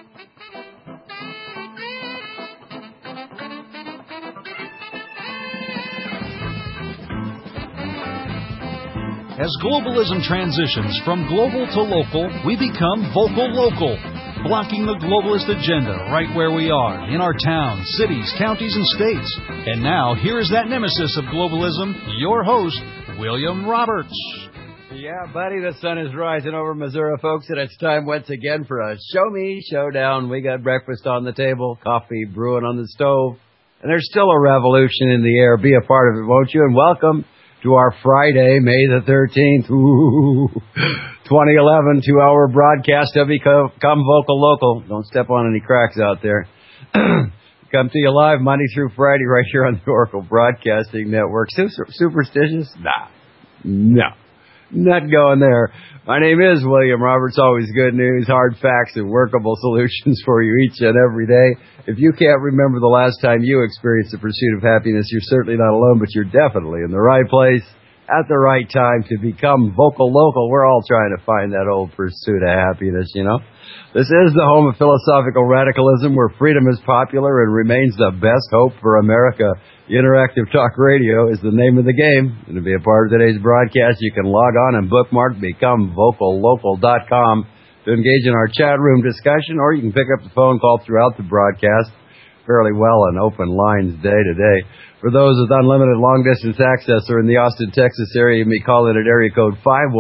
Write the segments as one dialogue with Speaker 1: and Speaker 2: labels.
Speaker 1: As globalism transitions from global to local, we become vocal local, blocking the globalist agenda right where we are, in our towns, cities, counties, and states. And now, here is that nemesis of globalism, your host, William Roberts.
Speaker 2: Yeah, buddy, the sun is rising over Missouri, folks, and it's time once again for a Show Me Showdown. We got breakfast on the table, coffee brewing on the stove, and there's still a revolution in the air. Be a part of it, won't you? And welcome to our Friday, May the 13th, 2011, 2-hour broadcast of Become Vocal Local. Don't step on any cracks out there. Come to you live Monday through Friday right here on the Oracle Broadcasting Network. Superstitious? No. Not going there. My name is William Roberts. Always good news, hard facts, and workable solutions for you each and every day. If you can't remember the last time you experienced the pursuit of happiness, you're certainly not alone, but you're definitely in the right place at the right time to become vocal local. We're all trying to find that old pursuit of happiness, you know. This is the home of philosophical radicalism, where freedom is popular and remains the best hope for America. Interactive Talk Radio is the name of the game. And to be a part of today's broadcast, you can log on and bookmark BecomeVocalLocal.com to engage in our chat room discussion, or you can pick up the phone call throughout the broadcast. Fairly well on open lines day to day. For those with unlimited long-distance access or in the Austin, Texas area, you may call in at area code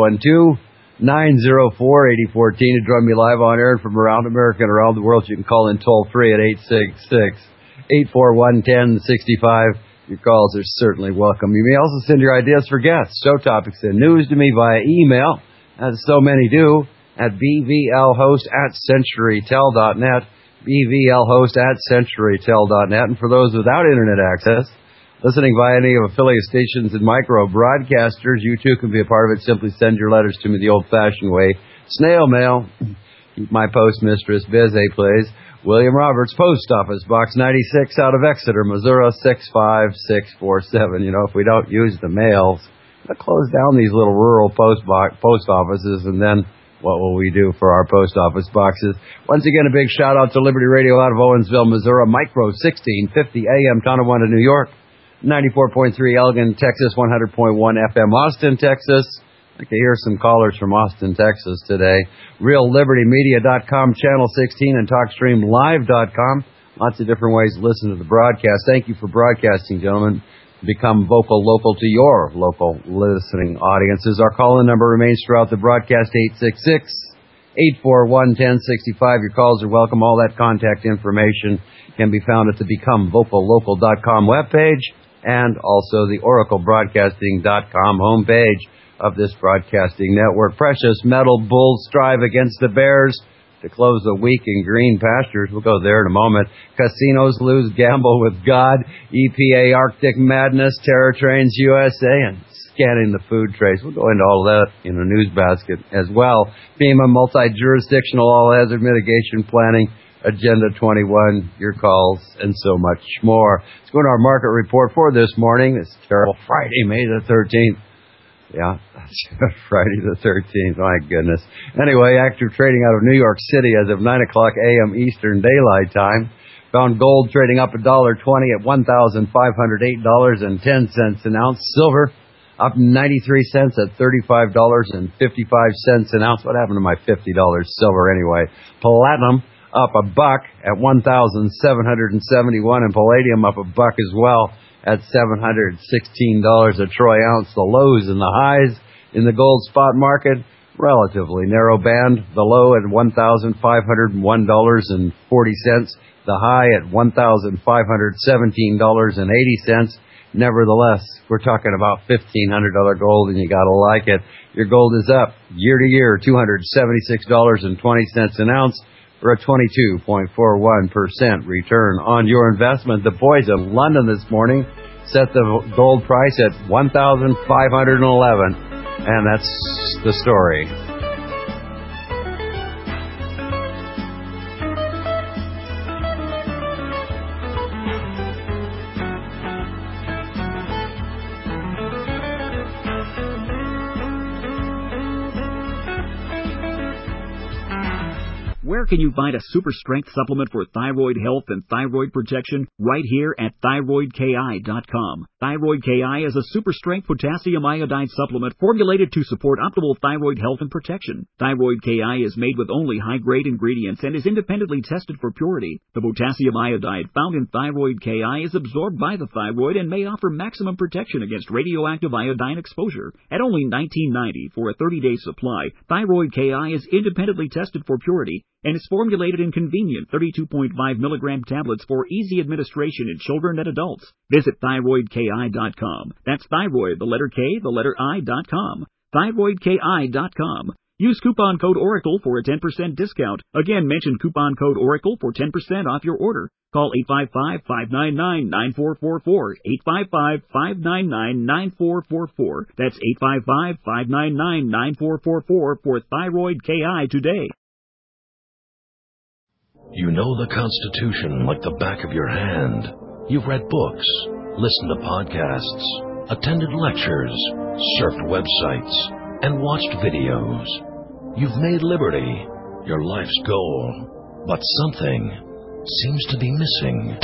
Speaker 2: 512-904-8014 to join me live on air. And from around America and around the world, you can call in toll-free at 866-841-1065. Your calls are certainly welcome. You may also send your ideas for guests, show topics, and news to me via email, as so many do, at bvlhost@centurytel.net, bvlhost@centurytel.net. And for those without internet access, listening via any of affiliate stations and micro broadcasters, you too can be a part of it. Simply send your letters to me the old-fashioned way. Snail mail. Keep my postmistress busy, please. William Roberts, Post Office, Box 96, out of Exeter, Missouri, 65647. You know, if we don't use the mails, we'll close down these little rural post offices, and then what will we do for our post office boxes? Once again, a big shout-out to Liberty Radio out of Owensville, Missouri, Micro 1650 AM, Tonawanda, New York, 94.3 Elgin, Texas, 100.1 FM, Austin, Texas. I can hear some callers from Austin, Texas today. RealLibertyMedia.com, Channel 16, and TalkStreamLive.com. Lots of different ways to listen to the broadcast. Thank you for broadcasting, gentlemen. Become vocal local to your local listening audiences. Our call-in number remains throughout the broadcast, 866-841-1065. Your calls are welcome. All that contact information can be found at the BecomeVocalLocal.com webpage and also the OracleBroadcasting.com homepage of this broadcasting network. Precious metal bulls strive against the bears to close the weak in green pastures. We'll go there in a moment. Casinos lose gamble with God. EPA Arctic madness. Terror trains USA, and scanning the food trace. We'll go into all that in a news basket as well. FEMA multi-jurisdictional all-hazard mitigation planning. Agenda 21, your calls, and so much more. Let's go to our market report for this morning. It's terrible Friday, May the 13th. Yeah, that's Friday the 13th. My goodness. Anyway, active trading out of New York City as of 9 o'clock a.m. Eastern Daylight Time. Found gold trading up $1.20 at $1,508.10 an ounce. Silver up 93 cents at $35.55 an ounce. What happened to my $50 silver anyway? Platinum up $1 at $1,771, and palladium up $1 as well at $716 a troy ounce. The lows and the highs in the gold spot market, relatively narrow band. The low at $1,501.40. The high at $1,517.80. Nevertheless, we're talking about $1,500 gold, and you gotta like it. Your gold is up year to year, $276.20 an ounce, for a 22.41% return on your investment. The boys in London this morning set the gold price at $1,511, and that's the story.
Speaker 3: Where can you find a super strength supplement for thyroid health and thyroid protection? Right here at thyroidki.com. Thyroid KI is a super strength potassium iodide supplement formulated to support optimal thyroid health and protection. Thyroid KI is made with only high-grade ingredients and is independently tested for purity. The potassium iodide found in Thyroid KI is absorbed by the thyroid and may offer maximum protection against radioactive iodine exposure. At only $19.90 for a 30-day supply, Thyroid KI is independently tested for purity and is formulated in convenient 32.5 milligram tablets for easy administration in children and adults. Visit thyroidki.com. That's thyroid, the letter K, the letter I.com. thyroidki.com. Use coupon code ORACLE for a 10% discount. Again, mention coupon code ORACLE for 10% off your order. Call 855-599-9444. 855-599-9444. That's 855-599-9444 for Thyroid KI today.
Speaker 4: You know the Constitution like the back of your hand. You've read books, listened to podcasts, attended lectures, surfed websites, and watched videos. You've made liberty your life's goal, but something seems to be missing.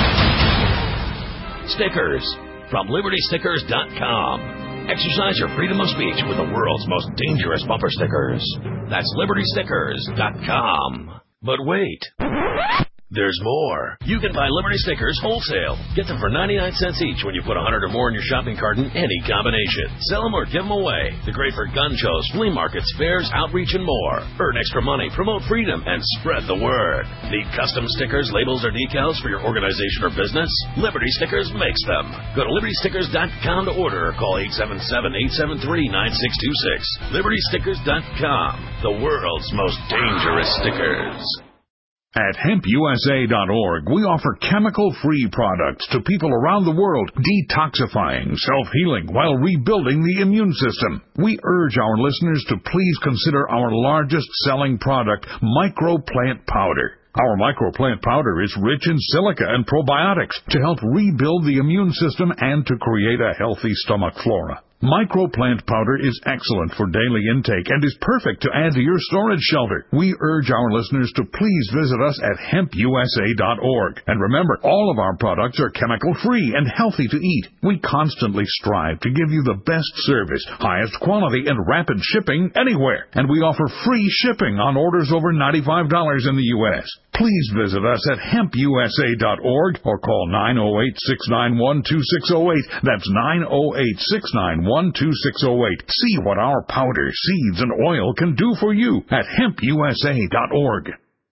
Speaker 4: Stickers from LibertyStickers.com. Exercise your freedom of speech with the world's most dangerous bumper stickers. That's LibertyStickers.com. But wait, there's more. You can buy Liberty Stickers wholesale. Get them for 99 cents each when you put 100 or more in your shopping cart in any combination. Sell them or give them away. They're great for gun shows, flea markets, fairs, outreach, and more. Earn extra money, promote freedom, and spread the word. Need custom stickers, labels, or decals for your organization or business? Liberty Stickers makes them. Go to LibertyStickers.com to order or call 877-873-9626. LibertyStickers.com. The world's most dangerous stickers.
Speaker 5: At hempusa.org, we offer chemical-free products to people around the world, detoxifying, self-healing, while rebuilding the immune system. We urge our listeners to please consider our largest-selling product, Microplant Powder. Our Microplant Powder is rich in silica and probiotics to help rebuild the immune system and to create a healthy stomach flora. Microplant Powder is excellent for daily intake and is perfect to add to your storage shelter. We urge our listeners to please visit us at hempusa.org. And remember, all of our products are chemical-free and healthy to eat. We constantly strive to give you the best service, highest quality, and rapid shipping anywhere. And we offer free shipping on orders over $95 in the U.S. Please visit us at hempusa.org or call 908-691-2608. That's 908-691-2608. See what our powder, seeds, and oil can do for you at hempusa.org.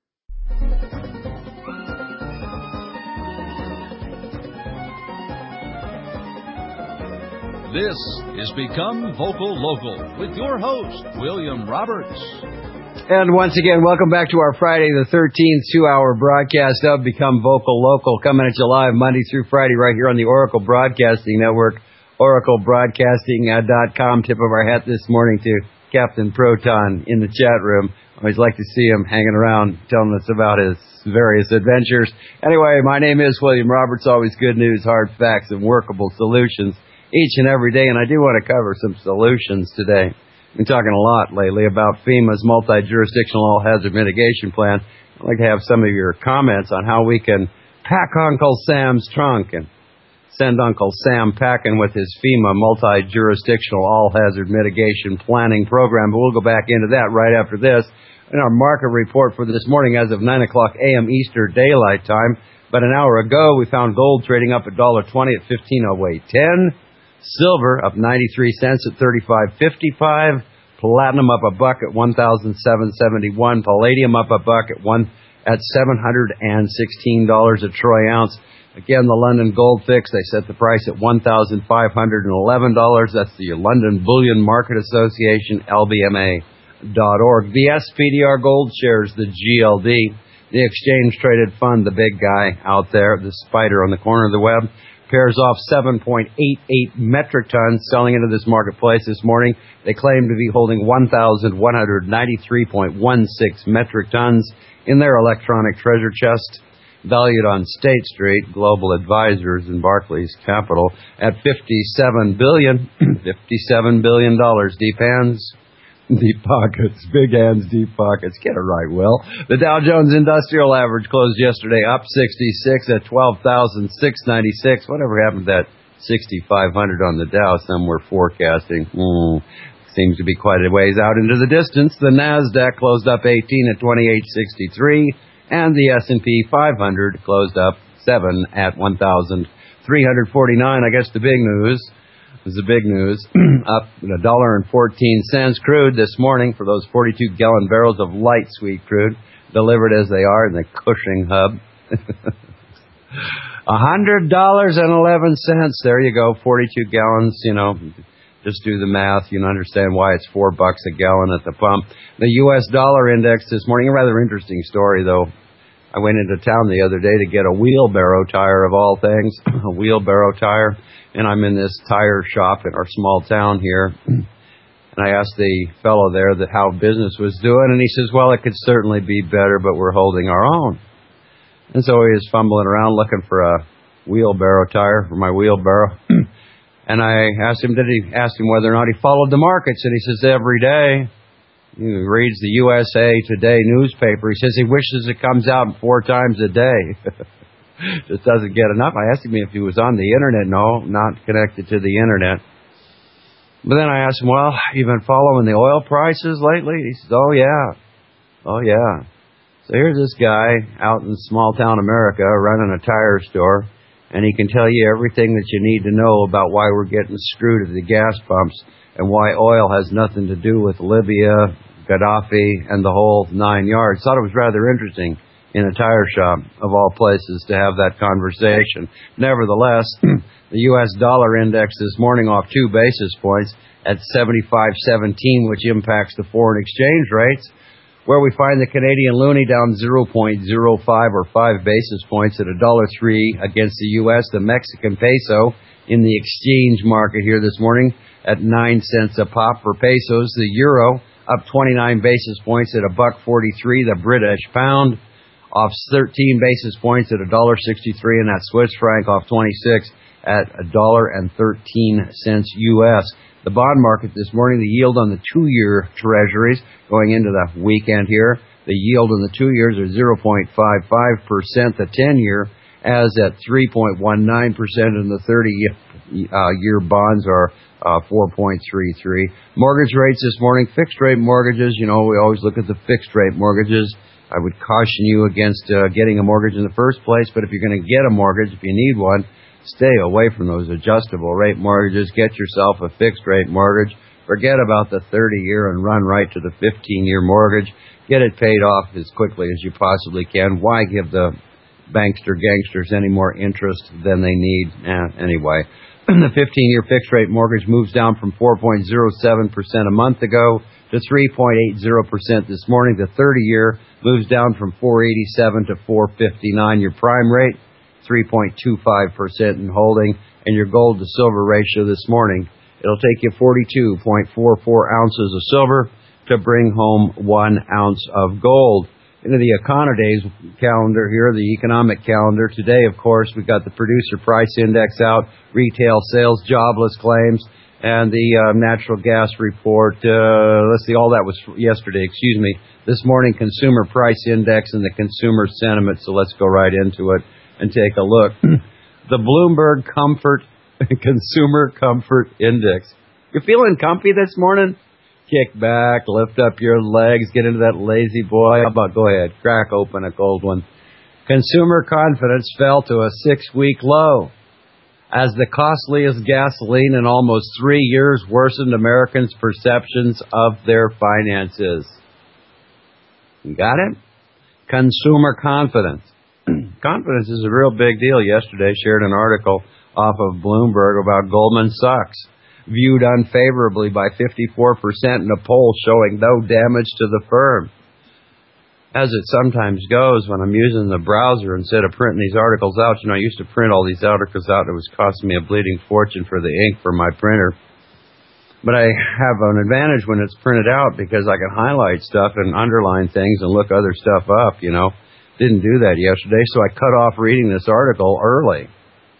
Speaker 1: This is Become Vocal Local with your host, William Roberts.
Speaker 2: And once again, welcome back to our Friday the 13th 2-hour broadcast of Become Vocal Local, coming at you live Monday through Friday right here on the Oracle Broadcasting Network, oraclebroadcasting.com. Tip of our hat this morning to Captain Proton in the chat room. Always like to see him hanging around telling us about his various adventures. Anyway, my name is William Roberts. Always good news, hard facts, and workable solutions each and every day. And I do want to cover some solutions today. Been talking a lot lately about FEMA's multi-jurisdictional all-hazard mitigation plan. I'd like to have some of your comments on how we can pack Uncle Sam's trunk and send Uncle Sam packing with his FEMA multi-jurisdictional all-hazard mitigation planning program. But we'll go back into that right after this. In our market report for this morning as of 9 o'clock a.m. Eastern Daylight Time, about an hour ago, we found gold trading up $1.20 at 1508.10. Silver up 93 cents at 35.55. Platinum up $1 at 1,771. Palladium up $1 at $716 a troy ounce. Again, the London Gold Fix, they set the price at $1,511. That's the London Bullion Market Association, LBMA.org. The SPDR Gold Shares, the GLD, the Exchange Traded Fund, the big guy out there, the spider on the corner of the web, pairs off 7.88 metric tons selling into this marketplace this morning. They claim to be holding 1,193.16 metric tons in their electronic treasure chest, valued on State Street, Global Advisors in Barclays Capital at $57 billion. $57 billion. Deep hands, Deep pockets. Big hands, deep pockets. Get it right, Will. The Dow Jones Industrial Average closed yesterday up 66 at 12,696. Whatever happened to that 6,500 on the Dow? Some were forecasting. Seems to be quite a ways out into the distance. The Nasdaq closed up 18 at 2863, and the S&P 500 closed up 7 at 1,349. I guess the big news was up $1.14 crude this morning for those 42-gallon barrels of light sweet crude delivered as they are in the Cushing hub. $100.11. There you go, 42 gallons, Just do the math. You understand why it's $4 a gallon at the pump. The U.S. dollar index this morning, a rather interesting story, though. I went into town the other day to get a wheelbarrow tire, of all things, a wheelbarrow tire. And I'm in this tire shop in our small town here. And I asked the fellow there how business was doing. And he says, well, it could certainly be better, but we're holding our own. And so he was fumbling around looking for a wheelbarrow tire for my wheelbarrow. And I asked him whether or not he followed the markets. And he says, every day. He reads the USA Today newspaper. He says he wishes it comes out 4 times a day. Just doesn't get enough. I asked him if he was on the Internet. No, not connected to the Internet. But then I asked him, well, you been following the oil prices lately? He says, oh, yeah. So here's this guy out in small town America running a tire store, and he can tell you everything that you need to know about why we're getting screwed at the gas pumps and why oil has nothing to do with Libya, Gaddafi, and the whole 9 yards. Thought it was rather interesting in a tire shop, of all places, to have that conversation. Nevertheless, the U.S. dollar index this morning off 2 basis points at 75.17, which impacts the foreign exchange rates, where we find the Canadian loonie down 0.05 or 5 basis points at $1.03 against the U.S. The Mexican peso in the exchange market here this morning at 9 cents a pop for pesos. The euro up 29 basis points at $1.43. The British pound off 13 basis points at $1.63, and that Swiss franc off 26 at $1.13 U.S. The bond market this morning, the yield on the 2-year treasuries going into the weekend here, the yield on the 2 years are 0.55%. The 10-year as at 3.19%, and the 30-year bonds are 4.33. Mortgage rates this morning, fixed rate mortgages, we always look at the fixed rate mortgages. I would caution you against getting a mortgage in the first place, but if you're going to get a mortgage, if you need one, stay away from those adjustable rate mortgages. Get yourself a fixed rate mortgage. Forget about the 30-year and run right to the 15-year mortgage. Get it paid off as quickly as you possibly can. Why give the bankster gangsters any more interest than they need? Anyway, the 15-year fixed rate mortgage moves down from 4.07% a month ago to 3.80% this morning. The 30-year moves down from 4.87 to 4.59. Your prime rate, 3.25% in holding, and your gold to silver ratio this morning, it'll take you 42.44 ounces of silver to bring home 1 ounce of gold. Into the Econodays calendar here, the economic calendar. Today, of course, we've got the producer price index out, retail sales, jobless claims, and the natural gas report. Let's see, all that was yesterday, This morning, consumer price index and the consumer sentiment, so let's go right into it and take a look. The Bloomberg Consumer Comfort Index. You feeling comfy this morning? Kick back, lift up your legs, get into that lazy boy. How about go ahead, crack open a cold one. Consumer confidence fell to a 6-week low as the costliest gasoline in almost 3 years worsened Americans' perceptions of their finances. You got it? Consumer confidence. Confidence is a real big deal. Yesterday, shared an article off of Bloomberg about Goldman Sachs, viewed unfavorably by 54% in a poll showing no damage to the firm. As it sometimes goes when I'm using the browser instead of printing these articles out, I used to print all these articles out. It was costing me a bleeding fortune for the ink for my printer. But I have an advantage when it's printed out because I can highlight stuff and underline things and look other stuff up, Didn't do that yesterday, so I cut off reading this article early.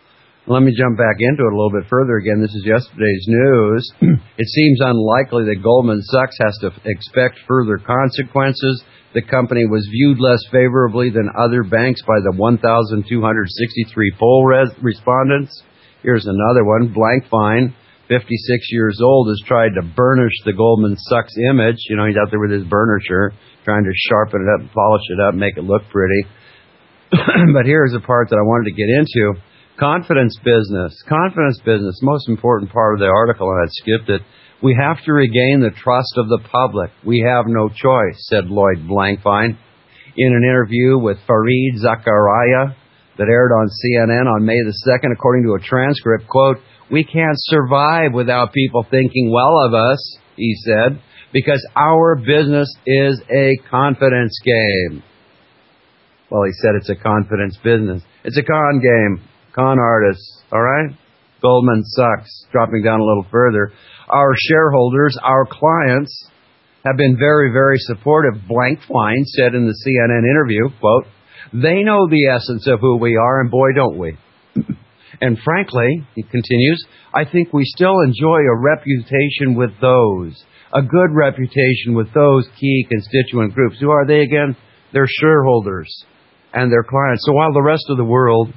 Speaker 2: Let me jump back into it a little bit further again. This is yesterday's news. It seems unlikely that Goldman Sachs has to expect further consequences. The company was viewed less favorably than other banks by the 1,263 poll respondents. Here's another one. Blankfein, 56 years old, has tried to burnish the Goldman Sachs image. You know, he's out there with his burnisher, trying to sharpen it up, polish it up, make it look pretty. But here's the part that I wanted to get into. Confidence business, most important part of the article, and I skipped it. We have to regain the trust of the public. We have no choice, said Lloyd Blankfein in an interview with Fareed Zakaria that aired on CNN on May the 2nd, according to a transcript, quote, "We can't survive without people thinking well of us," he said, "because our business is a confidence game." Well, he said it's a confidence business. It's a con game. Con artists, all right? Goldman Sachs, dropping down a little further. Our shareholders, our clients, have been very, very supportive, Blankfein said in the CNN interview, quote, "They know the essence of who we are, and boy, don't we." And frankly, he continues, "I think we still enjoy a reputation with those, a good reputation with those key constituent groups." Who are they again? They're shareholders and their clients. So while the rest of the world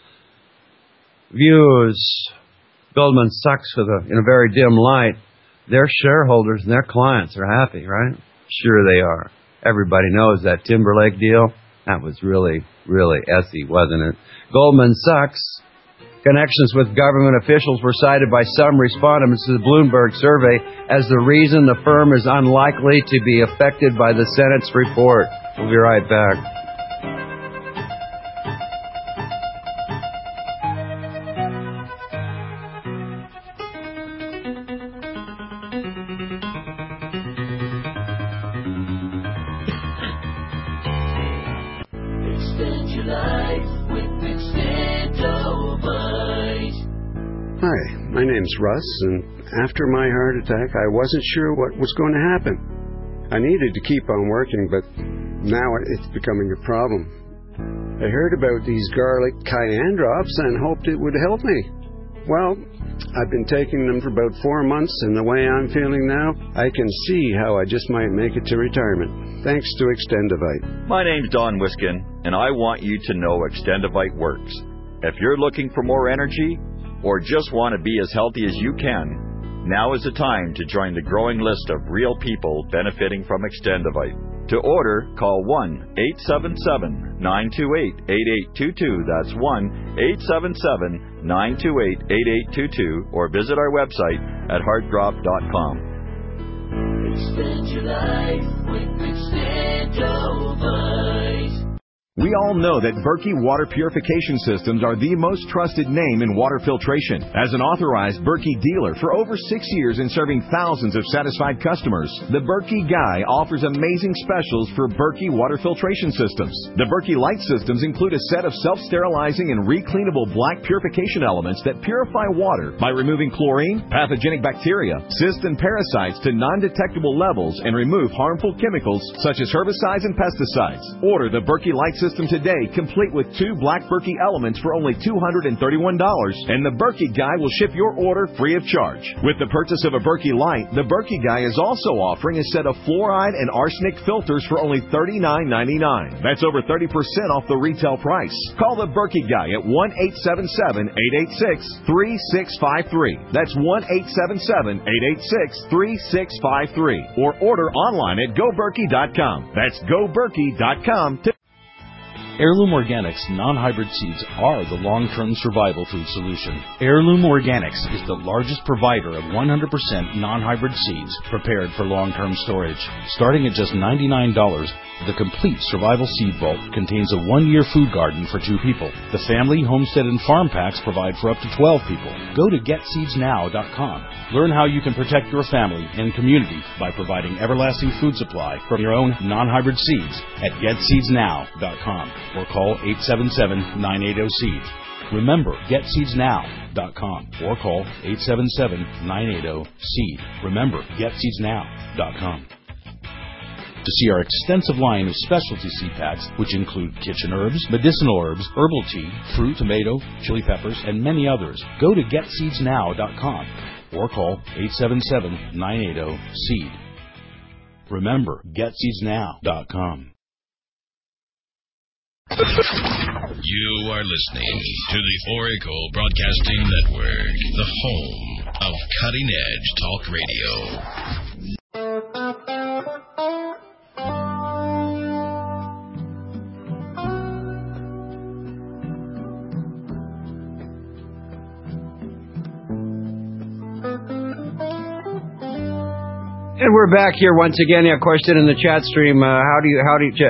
Speaker 2: views Goldman Sachs in a very dim light, their shareholders and their clients are happy, right? Sure they are. Everybody knows that Timberlake deal. That was really, really essy, wasn't it? Goldman Sachs connections with government officials were cited by some respondents to the Bloomberg survey as the reason the firm is unlikely to be affected by the Senate's report. We'll be right back.
Speaker 6: Hi, my name's Russ, and after my heart attack, I wasn't sure what was going to happen. I needed to keep on working, but now it's becoming a problem. I heard about these garlic cayenne drops and hoped it would help me. Well, I've been taking them for about 4 months, and the way I'm feeling now, I can see how I just might make it to retirement. Thanks to Extendivite.
Speaker 7: My name's Don Wiskin, and I want you to know Extendivite works. If you're looking for more energy, or just want to be as healthy as you can, now is the time to join the growing list of real people benefiting from Extendivite. To order, call 1-877-928-8822. That's 1-877-928-8822, or visit our website at heartdrop.com.
Speaker 8: Extend your life with Extendivite.
Speaker 9: We all know that Berkey Water Purification Systems are the most trusted name in water filtration. As an authorized Berkey dealer for over 6 years and serving thousands of satisfied customers, the Berkey Guy offers amazing specials for Berkey Water Filtration Systems. The Berkey Light Systems include a set of self-sterilizing and recleanable black purification elements that purify water by removing chlorine, pathogenic bacteria, cysts, and parasites to non-detectable levels and remove harmful chemicals such as herbicides and pesticides. Order the Berkey Light System today, complete with 2 black Berkey elements for only $231, and the Berkey Guy will ship your order free of charge. With the purchase of a Berkey Light, the Berkey Guy is also offering a set of fluoride and arsenic filters for only $39.99. That's over 30% off the retail price. Call the Berkey Guy at 1-877-886-3653. That's 1-877-886-3653. Or order online at GoBerkey.com. That's GoBerkey.com.
Speaker 10: Heirloom Organics non-hybrid seeds are the long-term survival food solution. Heirloom Organics is the largest provider of 100% non-hybrid seeds prepared for long-term storage. Starting at just $99, the complete survival seed vault contains a 1-year food garden for 2 people. The family, homestead, and farm packs provide for up to 12 people. Go to GetSeedsNow.com. Learn how you can protect your family and community by providing everlasting food supply from your own non-hybrid seeds at GetSeedsNow.com. or call 877-980-SEED. Remember, GetSeedsNow.com or call 877-980-SEED. Remember, GetSeedsNow.com. to see our extensive line of specialty seed packs, which include kitchen herbs, medicinal herbs, herbal tea, fruit, tomato, chili peppers, and many others. Go to GetSeedsNow.com or call 877-980-SEED. Remember, GetSeedsNow.com.
Speaker 4: You are listening to the Oracle Broadcasting Network, the home of cutting-edge talk radio.
Speaker 2: And we're back here once again. A question in the chat stream: how do you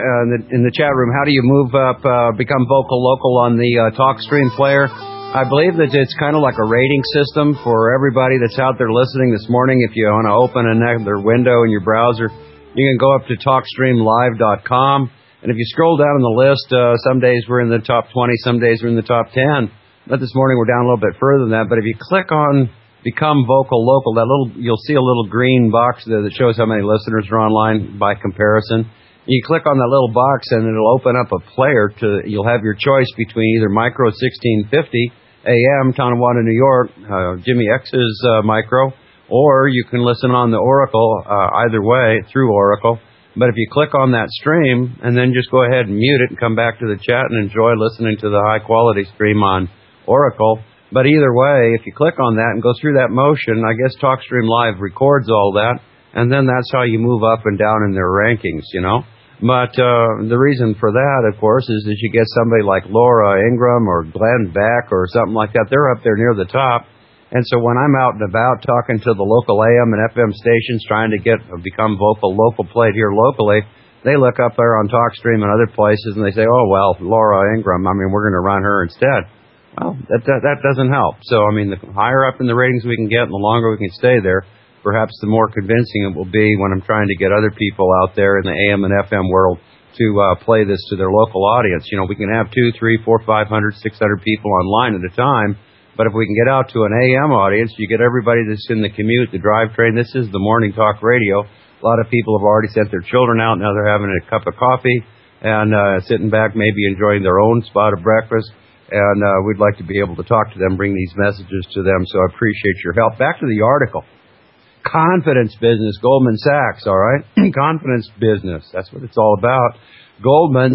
Speaker 2: in the chat room? How do you move up, become vocal local on the talk stream player? I believe that it's kind of like a rating system for everybody that's out there listening this morning. If you want to open another window in your browser, you can go up to TalkStreamLive.com, and if you scroll down on the list, some days we're in the top 20, some days we're in the top 10. But this morning we're down a little bit further than that. But if you click on Become Vocal Local, you'll see a little green box there that shows how many listeners are online by comparison. You click on that little box and it'll open up a player. You'll have your choice between either Micro 1650 AM, Tonawanda, New York, Jimmy X's Micro, or you can listen on the Oracle, either way, through Oracle. But if you click on that stream and then just go ahead and mute it and come back to the chat and enjoy listening to the high-quality stream on Oracle. But either way, if you click on that and go through that motion, I guess TalkStream Live records all that, and then that's how you move up and down in their rankings, you know. But the reason for that, of course, is that you get somebody like Laura Ingram or Glenn Beck or something like that. They're up there near the top. And so when I'm out and about talking to the local AM and FM stations trying to become vocal local played here locally, they look up there on TalkStream and other places and they say, oh, well, Laura Ingram, I mean, we're going to run her instead. Well, that doesn't help. So, I mean, the higher up in the ratings we can get and the longer we can stay there, perhaps the more convincing it will be when I'm trying to get other people out there in the AM and FM world to play this to their local audience. You know, we can have 200, 300, 400, 500, 600 people online at a time, but if we can get out to an AM audience, you get everybody that's in the commute, the drivetrain. This is the morning talk radio. A lot of people have already sent their children out. Now they're having a cup of coffee and sitting back, maybe enjoying their own spot of breakfast. And we'd like to be able to talk to them, bring these messages to them. So I appreciate your help. Back to the article. Confidence business, Goldman Sachs, all right? Confidence business, that's what it's all about. Goldman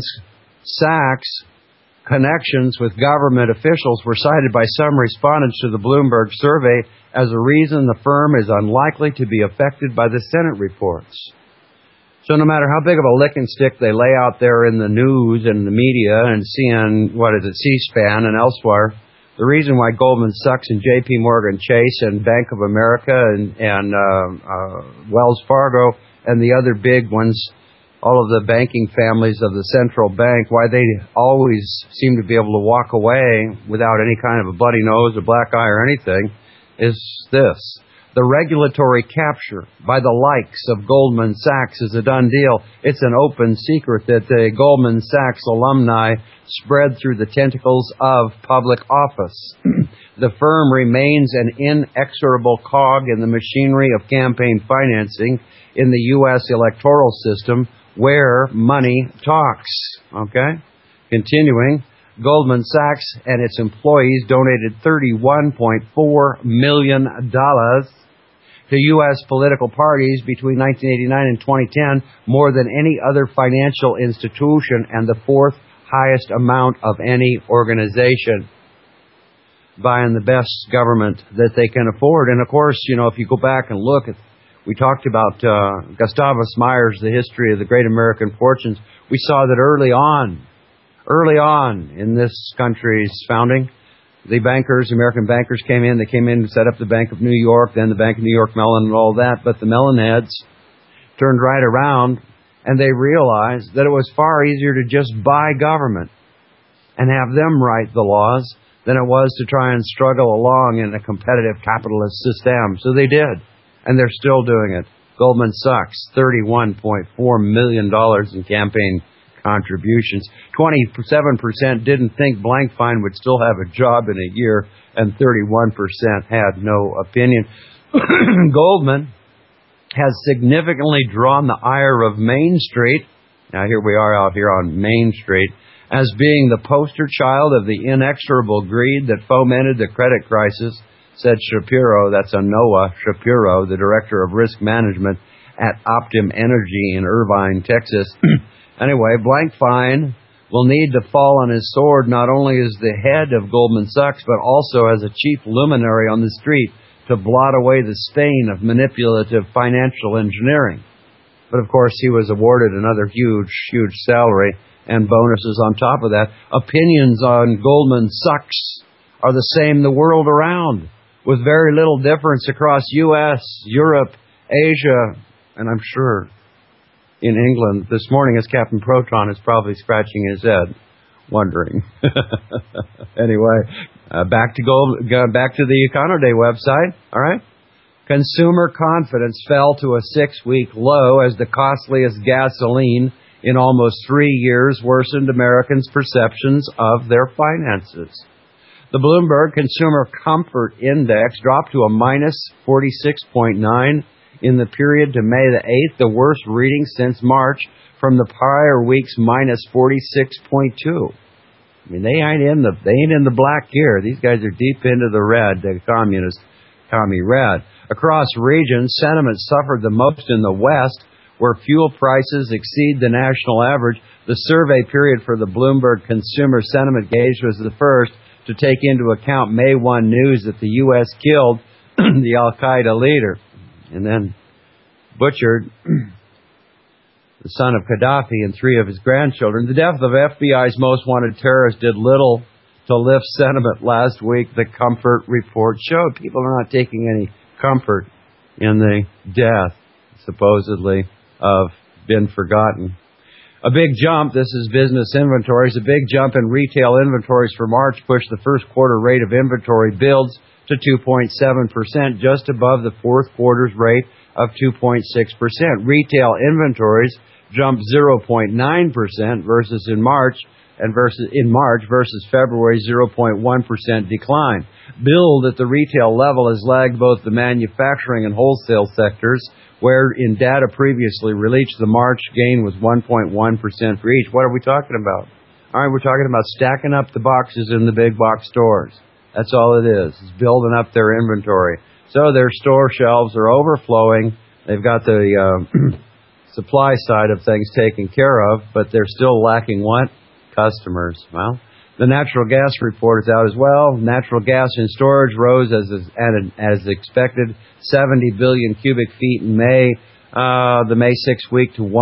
Speaker 2: Sachs connections with government officials were cited by some respondents to the Bloomberg survey as a reason the firm is unlikely to be affected by the Senate reports. So no matter how big of a licking stick they lay out there in the news and the media and seeing, C-SPAN and elsewhere, the reason why Goldman Sachs and J.P. Morgan Chase and Bank of America and Wells Fargo and the other big ones, all of the banking families of the central bank, why they always seem to be able to walk away without any kind of a bloody nose or black eye or anything, is this. The regulatory capture by the likes of Goldman Sachs is a done deal. It's an open secret that the Goldman Sachs alumni spread through the tentacles of public office. The firm remains an inexorable cog in the machinery of campaign financing in the U.S. electoral system where money talks. Okay? Continuing. Goldman Sachs and its employees donated $31.4 million to U.S. political parties between 1989 and 2010, more than any other financial institution and the fourth highest amount of any organization. Buying the best government that they can afford. And of course, you know, if you go back and look at, we talked about Gustavus Myers, the history of the great American fortunes. We saw that early on in this country's founding, the bankers, American bankers came in. They came in and set up the Bank of New York, then the Bank of New York Mellon and all that. But the Mellon heads turned right around and they realized that it was far easier to just buy government and have them write the laws than it was to try and struggle along in a competitive capitalist system. So they did, and they're still doing it. Goldman Sachs, $31.4 million in campaign contributions. 27% didn't think Blankfein would still have a job in a year, and 31% had no opinion. Goldman has significantly drawn the ire of Main Street. Now here we are out here on Main Street, as being the poster child of the inexorable greed that fomented the credit crisis, said Shapiro, that's Noah Shapiro, the director of risk management at Optim Energy in Irvine, Texas. Anyway, Blankfein will need to fall on his sword not only as the head of Goldman Sachs, but also as a chief luminary on the street to blot away the stain of manipulative financial engineering. But of course, he was awarded another huge salary and bonuses on top of that. Opinions on Goldman Sachs are the same the world around, with very little difference across U.S., Europe, Asia, and I'm sure in England. This morning, as Captain Proton is probably scratching his head, wondering. Anyway, back to the Econoday website. All right. Consumer confidence fell to a 6-week low as the costliest gasoline in almost 3 years worsened Americans' perceptions of their finances. The Bloomberg Consumer Comfort Index dropped to a minus 46.9 in the period to May the 8th, the worst reading since March, from the prior week's minus 46.2. I mean, they ain't in the black here. These guys are deep into the red, the commie red. Across regions, sentiment suffered the most in the West, where fuel prices exceed the national average. The survey period for the Bloomberg Consumer Sentiment Gauge was the first to take into account May 1 news that the U.S. killed the al-Qaeda leader and then butchered the son of Gaddafi and 3 of his grandchildren. The death of FBI's most wanted terrorist did little to lift sentiment last week, the Comfort report showed. People are not taking any comfort in the death, supposedly, of Bin Forgotten. A big jump, this is business inventories, a big jump in retail inventories for March pushed the first quarter rate of inventory builds to 2.7%, just above the fourth quarter's rate of 2.6%. Retail inventories jumped 0.9% versus in March versus February's 0.1% decline. Build at the retail level has lagged both the manufacturing and wholesale sectors, where in data previously released, the March gain was 1.1% for each. What are we talking about? All right, we're talking about stacking up the boxes in the big box stores. That's all it is. It's building up their inventory. So their store shelves are overflowing. They've got the supply side of things taken care of, but they're still lacking what? Customers. Well, the natural gas report is out as well. Natural gas in storage rose as expected, 70 billion cubic feet in May. The May 6th week to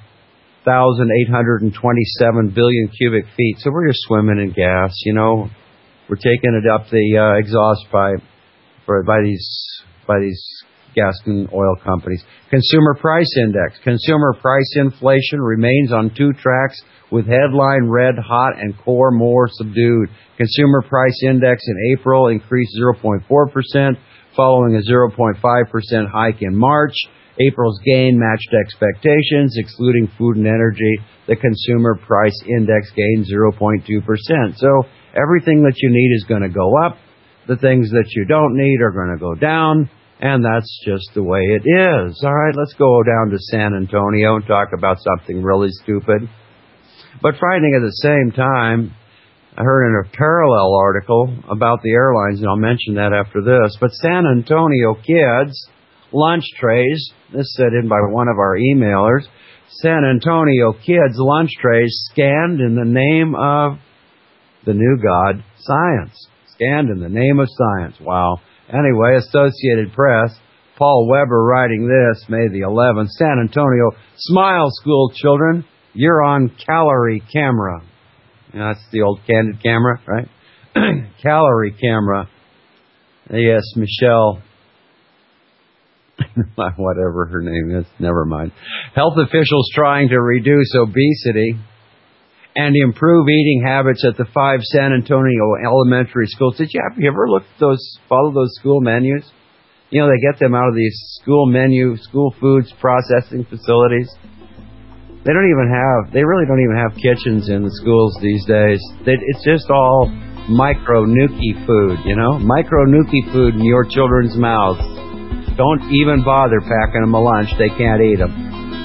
Speaker 2: 1,827 billion cubic feet. So we're just swimming in gas, you know. We're taking it up the exhaust pipe by these gas and oil companies. Consumer price index. Consumer price inflation remains on 2 tracks, with headline red hot and core more subdued. Consumer price index in April increased 0.4%, following a 0.5% hike in March. April's gain matched expectations, excluding food and energy. The consumer price index gained 0.2%. So everything that you need is going to go up. The things that you don't need are going to go down. And that's just the way it is. All right, let's go down to San Antonio and talk about something really stupid. But finding at the same time, I heard in a parallel article about the airlines, and I'll mention that after this, but San Antonio kids' lunch trays, this is sent in by one of our emailers, San Antonio kids' lunch trays scanned in the name of the new god, science. Scanned in the name of science. Wow. Anyway, Associated Press, Paul Weber writing this, May the 11th, San Antonio, smile school children, you're on calorie camera. You know, that's the old candid camera, right? Calorie camera. Yes, Michelle, whatever her name is, never mind. Health officials trying to reduce obesity and improve eating habits at the 5 San Antonio elementary schools. Have you ever follow those school menus? You know, they get them out of these school foods processing facilities. They really don't even have kitchens in the schools these days. It's just all micro-nuki food, you know? Micro-nuki food in your children's mouths. Don't even bother packing them a lunch. They can't eat them.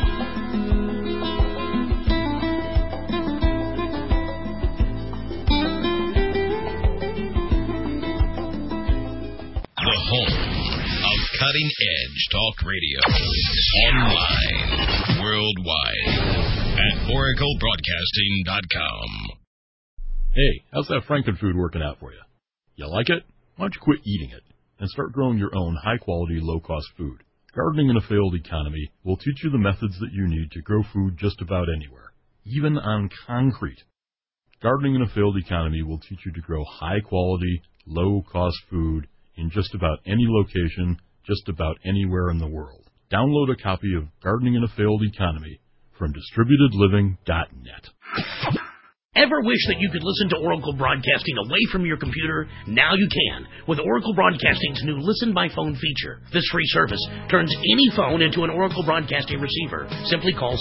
Speaker 4: The home of cutting-edge talk radio. Online, worldwide, at oraclebroadcasting.com.
Speaker 11: Hey, how's that Frankenfood working out for you? You like it? Why don't you quit eating it and start growing your own high-quality, low-cost food? Gardening in a Failed Economy will teach you the methods that you need to grow food just about anywhere, even on concrete. Gardening in a Failed Economy will teach you to grow high-quality, low-cost food in just about any location, just about anywhere in the world. Download a copy of Gardening in a Failed Economy from DistributedLiving.net.
Speaker 12: Ever wish that you could listen to Oracle Broadcasting away from your computer? Now you can with Oracle Broadcasting's new Listen by Phone feature. This free service turns any phone into an Oracle Broadcasting receiver. Simply call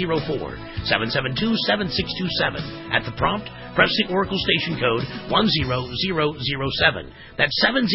Speaker 12: 704-772-7627. At the prompt, press the Oracle station code 10007. That's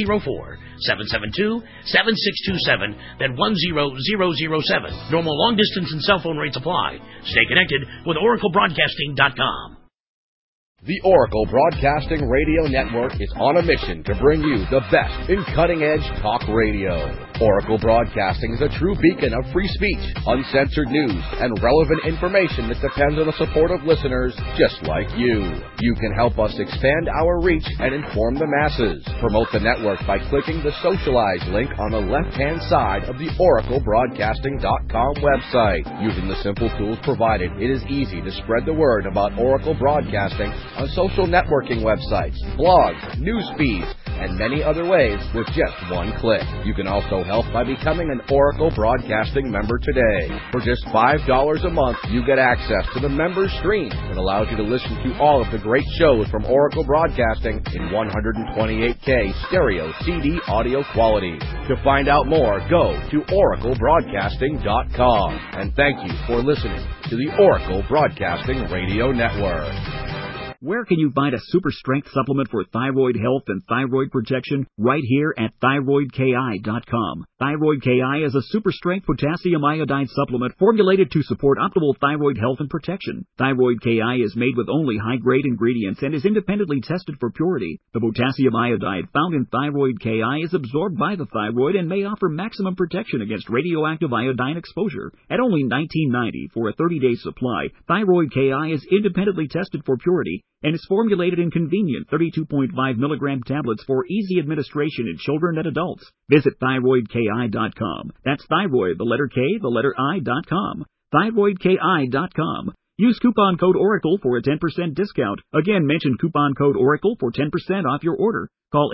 Speaker 12: 704-772-7627, then 10007. Normal long distance and cell phone rates apply. Stay connected with OracleBroadcasting.com.
Speaker 13: The Oracle Broadcasting Radio Network is on a mission to bring you the best in cutting-edge talk radio. Oracle Broadcasting is a true beacon of free speech, uncensored news, and relevant information that depends on the support of listeners just like you. You can help us expand our reach and inform the masses. Promote the network by clicking the Socialize link on the left-hand side of the OracleBroadcasting.com website. Using the simple tools provided, it is easy to spread the word about Oracle Broadcasting on social networking websites, blogs, news feeds, and many other ways with just one click. You can also help by becoming an Oracle Broadcasting member today. For just $5 a month, you get access to the member stream that allows you to listen to all of the great shows from Oracle Broadcasting in 128K stereo CD audio quality. To find out more, go to oraclebroadcasting.com. And thank you for listening to the Oracle Broadcasting Radio Network.
Speaker 3: Where can you find a super strength supplement for thyroid health and thyroid protection? Right here at thyroidki.com. Thyroid KI is a super strength potassium iodide supplement formulated to support optimal thyroid health and protection. Thyroid KI is made with only high-grade ingredients and is independently tested for purity. The potassium iodide found in Thyroid KI is absorbed by the thyroid and may offer maximum protection against radioactive iodine exposure. At only $19.90 for a 30-day supply, Thyroid KI is independently tested for purity and is formulated in convenient 32.5 milligram tablets for easy administration in children and adults. Visit thyroidki.com. That's thyroid, the letter K, the letter I.com. thyroidki.com. Use coupon code ORACLE for a 10% discount. Again, mention coupon code ORACLE for 10% off your order. Call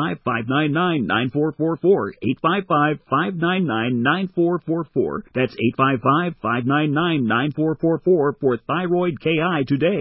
Speaker 3: 855-599-9444. 855-599-9444. That's 855-599-9444 for Thyroid KI today.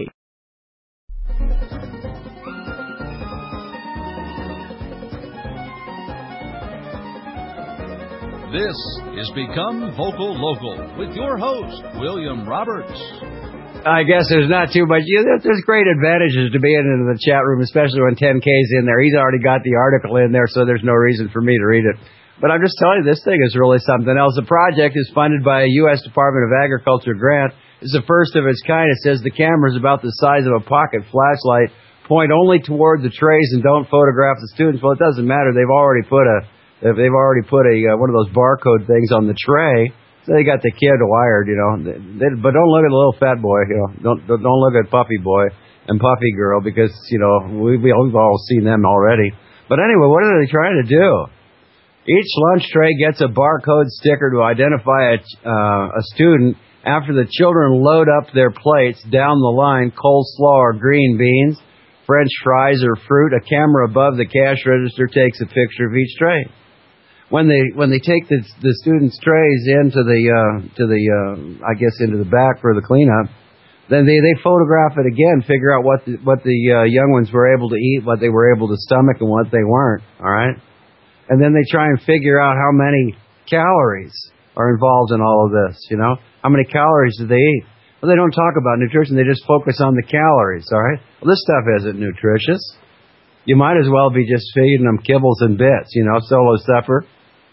Speaker 1: This is Become Vocal Local with your host, William Roberts.
Speaker 2: I guess there's not too much. There's great advantages to being in the chat room, especially when 10K's in there. He's already got the article in there, so there's no reason for me to read it. But I'm just telling you, this thing is really something else. The project is funded by a U.S. Department of Agriculture grant. It's the first of its kind. It says the camera is about the size of a pocket flashlight. Point only toward the trays and don't photograph the students. Well, it doesn't matter. They've already put a one of those barcode things on the tray. So they got the kid wired, but don't look at the little fat boy, Don't look at Puffy Boy and Puffy Girl because, we've all seen them already. But anyway, what are they trying to do? Each lunch tray gets a barcode sticker to identify a student. After the children load up their plates down the line, coleslaw or green beans, French fries or fruit, a camera above the cash register takes a picture of each tray. When they take the students' trays into into the back for the cleanup, then they photograph it again, figure out what the young ones were able to eat, what they were able to stomach, and what they weren't. All right, and then they try and figure out how many calories are involved in all of this. How many calories do they eat? Well, they don't talk about nutrition; they just focus on the calories. All right, well, this stuff isn't nutritious. You might as well be just feeding them kibbles and bits. Solo supper.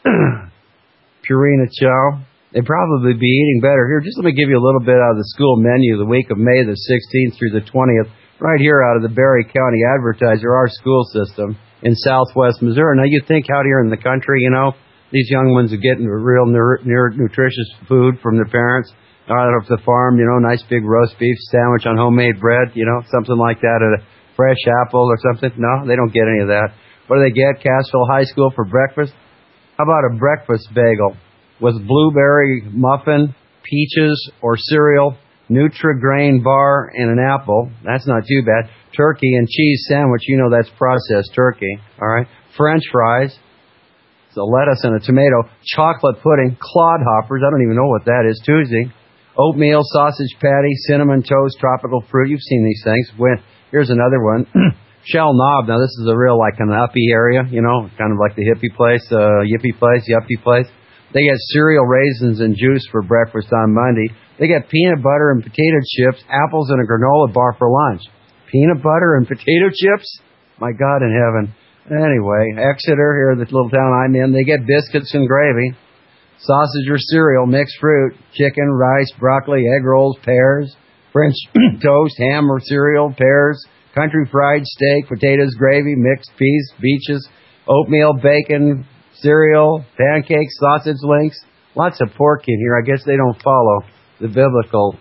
Speaker 2: Purina Chow. They'd probably be eating better. Here, just let me give you a little bit out of the school menu the week of May the 16th through the 20th, right here out of the Barry County Advertiser, our school system in southwest Missouri. Now, you'd think out here in the country, these young ones are getting real nutritious food from their parents out of the farm, nice big roast beef sandwich on homemade bread, something like that, a fresh apple or something. No, they don't get any of that. What do they get? Cassville High School for breakfast? How about a breakfast bagel with blueberry muffin, peaches, or cereal, Nutri-Grain bar, and an apple? That's not too bad. Turkey and cheese sandwich, that's processed turkey, all right? French fries, so lettuce and a tomato, chocolate pudding, clodhoppers, I don't even know what that is, Tuesday. Oatmeal, sausage patty, cinnamon toast, tropical fruit. You've seen these things. Here's another one. Shell Knob. Now, this is a real, like, an uppy area, kind of like the hippie place, yuppie place. They get cereal, raisins, and juice for breakfast on Monday. They get peanut butter and potato chips, apples, and a granola bar for lunch. Peanut butter and potato chips? My God in heaven. Anyway, Exeter, here, the little town I'm in, they get biscuits and gravy, sausage or cereal, mixed fruit, chicken, rice, broccoli, egg rolls, pears, French toast, ham or cereal, pears, country fried steak, potatoes, gravy, mixed peas, beaches, oatmeal, bacon, cereal, pancakes, sausage links. Lots of pork in here. I guess they don't follow the biblical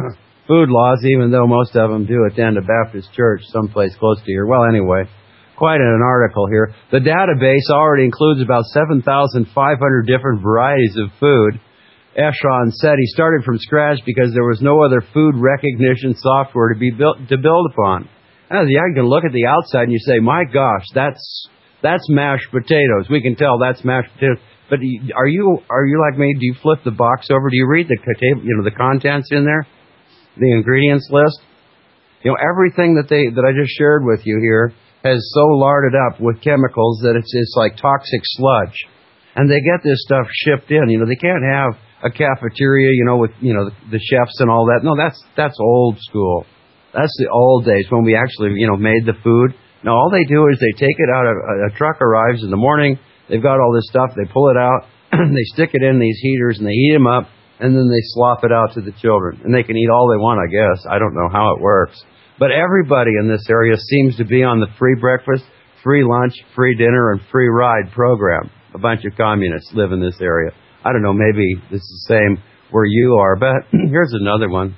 Speaker 2: food laws, even though most of them do attend a Baptist church someplace close to here. Well, anyway, quite an article here. The database already includes about 7,500 different varieties of food. Eshron said he started from scratch because there was no other food recognition software to build upon. Now, you can look at the outside and you say, my gosh, that's mashed potatoes. We can tell that's mashed potatoes. But are you like me? Do you flip the box over? Do you read the contents in there? The ingredients list? Everything that I just shared with you here has so larded up with chemicals that it's like toxic sludge. And they get this stuff shipped in. They can't have a cafeteria, with, the chefs and all that. No, that's old school. That's the old days when we actually, made the food. Now, all they do is they take it out, a truck arrives in the morning, they've got all this stuff, they pull it out, they stick it in these heaters and they heat them up, and then they slop it out to the children. And they can eat all they want, I guess. I don't know how it works. But everybody in this area seems to be on the free breakfast, free lunch, free dinner, and free ride program. A bunch of communists live in this area. I don't know, maybe this is the same where you are, but here's another one.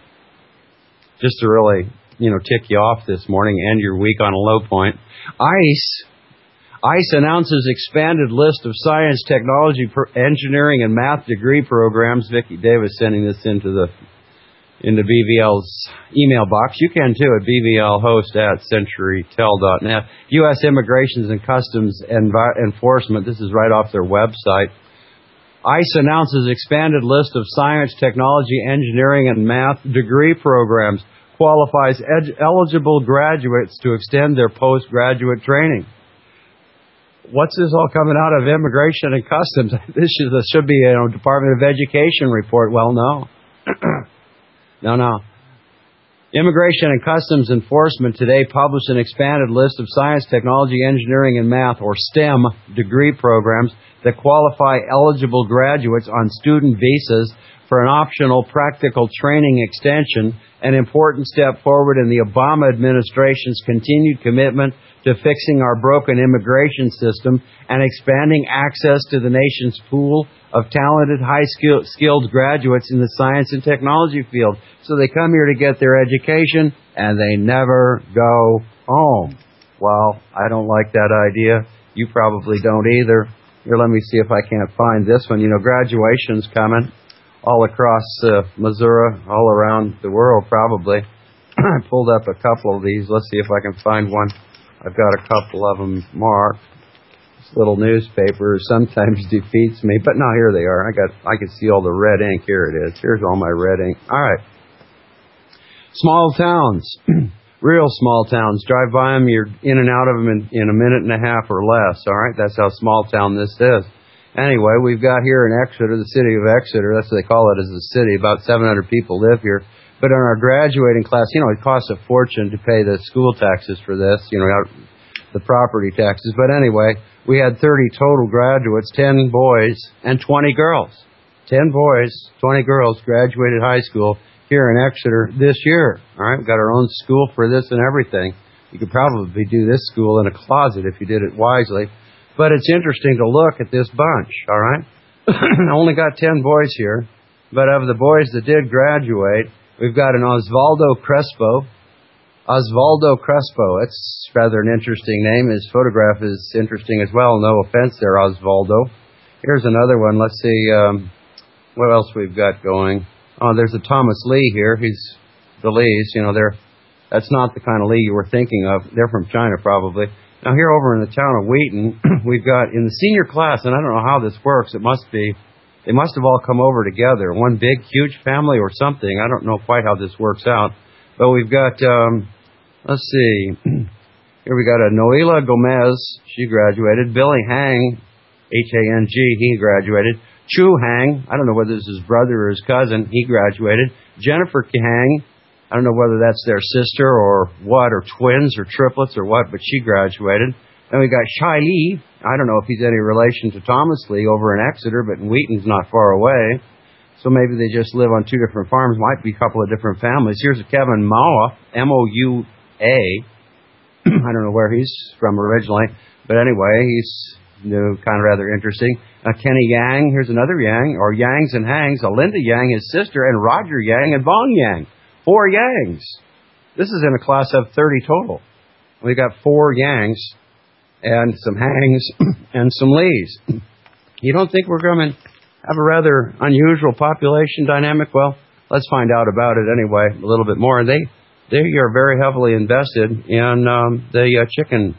Speaker 2: Just to really, tick you off this morning, end your week on a low point. ICE announces expanded list of science, technology, engineering, and math degree programs. Vicki Davis sending this into BVL's email box. You can too at bvlhost@centurytel.net. U.S. Immigrations and Customs Enforcement. This is right off their website. ICE announces expanded list of science, technology, engineering, and math degree programs. Qualifies eligible graduates to extend their postgraduate training. What's this all coming out of Immigration and Customs? This should be a Department of Education report. Well, no. No. Immigration and Customs Enforcement today published an expanded list of science, technology, engineering, and math, or STEM, degree programs that qualify eligible graduates on student visas for an optional practical training extension, an important step forward in the Obama administration's continued commitment to fixing our broken immigration system and expanding access to the nation's pool of talented, high-skilled graduates in the science and technology field. So they come here to get their education, and they never go home. Well, I don't like that idea. You probably don't either. Here, let me see if I can't find this one. Graduation's coming all across Missouri, all around the world, probably. I pulled up a couple of these. Let's see if I can find one. I've got a couple of them marked. This little newspaper sometimes defeats me, but no, here they are. I can see all the red ink. Here it is. Here's all my red ink. All right. Small towns, real small towns. Drive by them, you're in and out of them in a minute and a half or less. All right, that's how small town this is. Anyway, we've got here in Exeter, the city of Exeter. That's what they call it, as a city. About 700 people live here. But in our graduating class, it costs a fortune to pay the school taxes for this. the property taxes. But anyway, we had 30 total graduates, 10 boys and 20 girls. 10 boys, 20 girls graduated high school here in Exeter this year. All right, we've got our own school for this and everything. You could probably do this school in a closet if you did it wisely. But it's interesting to look at this bunch, all right? I only got 10 boys here, but of the boys that did graduate, we've got an Osvaldo Crespo. Osvaldo Crespo, that's rather an interesting name. His photograph is interesting as well. No offense there, Osvaldo. Here's another one. Let's see what else we've got going. Oh, there's a Thomas Lee here. He's the Lees. You know, that's not the kind of Lee you were thinking of. They're from China, probably. Now, here over in the town of Wheaton, we've got in the senior class, and I don't know how this works. They must have all come over together. One big, huge family or something. I don't know quite how this works out. But we've got, let's see. Here we got a Noela Gomez. She graduated. Billy Hang, H-A-N-G, he graduated. Chu Hang, I don't know whether this is his brother or his cousin, he graduated. Jennifer Hang, I don't know whether that's their sister or what, or twins or triplets or what, but she graduated. Then we got Shai Lee. I don't know if he's any relation to Thomas Lee over in Exeter, but Wheaton's not far away. So maybe they just live on two different farms. Might be a couple of different families. Here's a Kevin Moua, M-O-U-A. I don't know where he's from originally, but anyway, he's kind of rather interesting. Kenny Yang, here's another Yang, or Yangs and Hangs. Linda Yang, his sister, and Roger Yang and Vong Yang. 4 Yangs. This is in a class of 30 total. We got 4 Yangs and some Hangs and some Lees. You don't think we're going to have a rather unusual population dynamic? Well, let's find out about it anyway a little bit more. They are very heavily invested in the chicken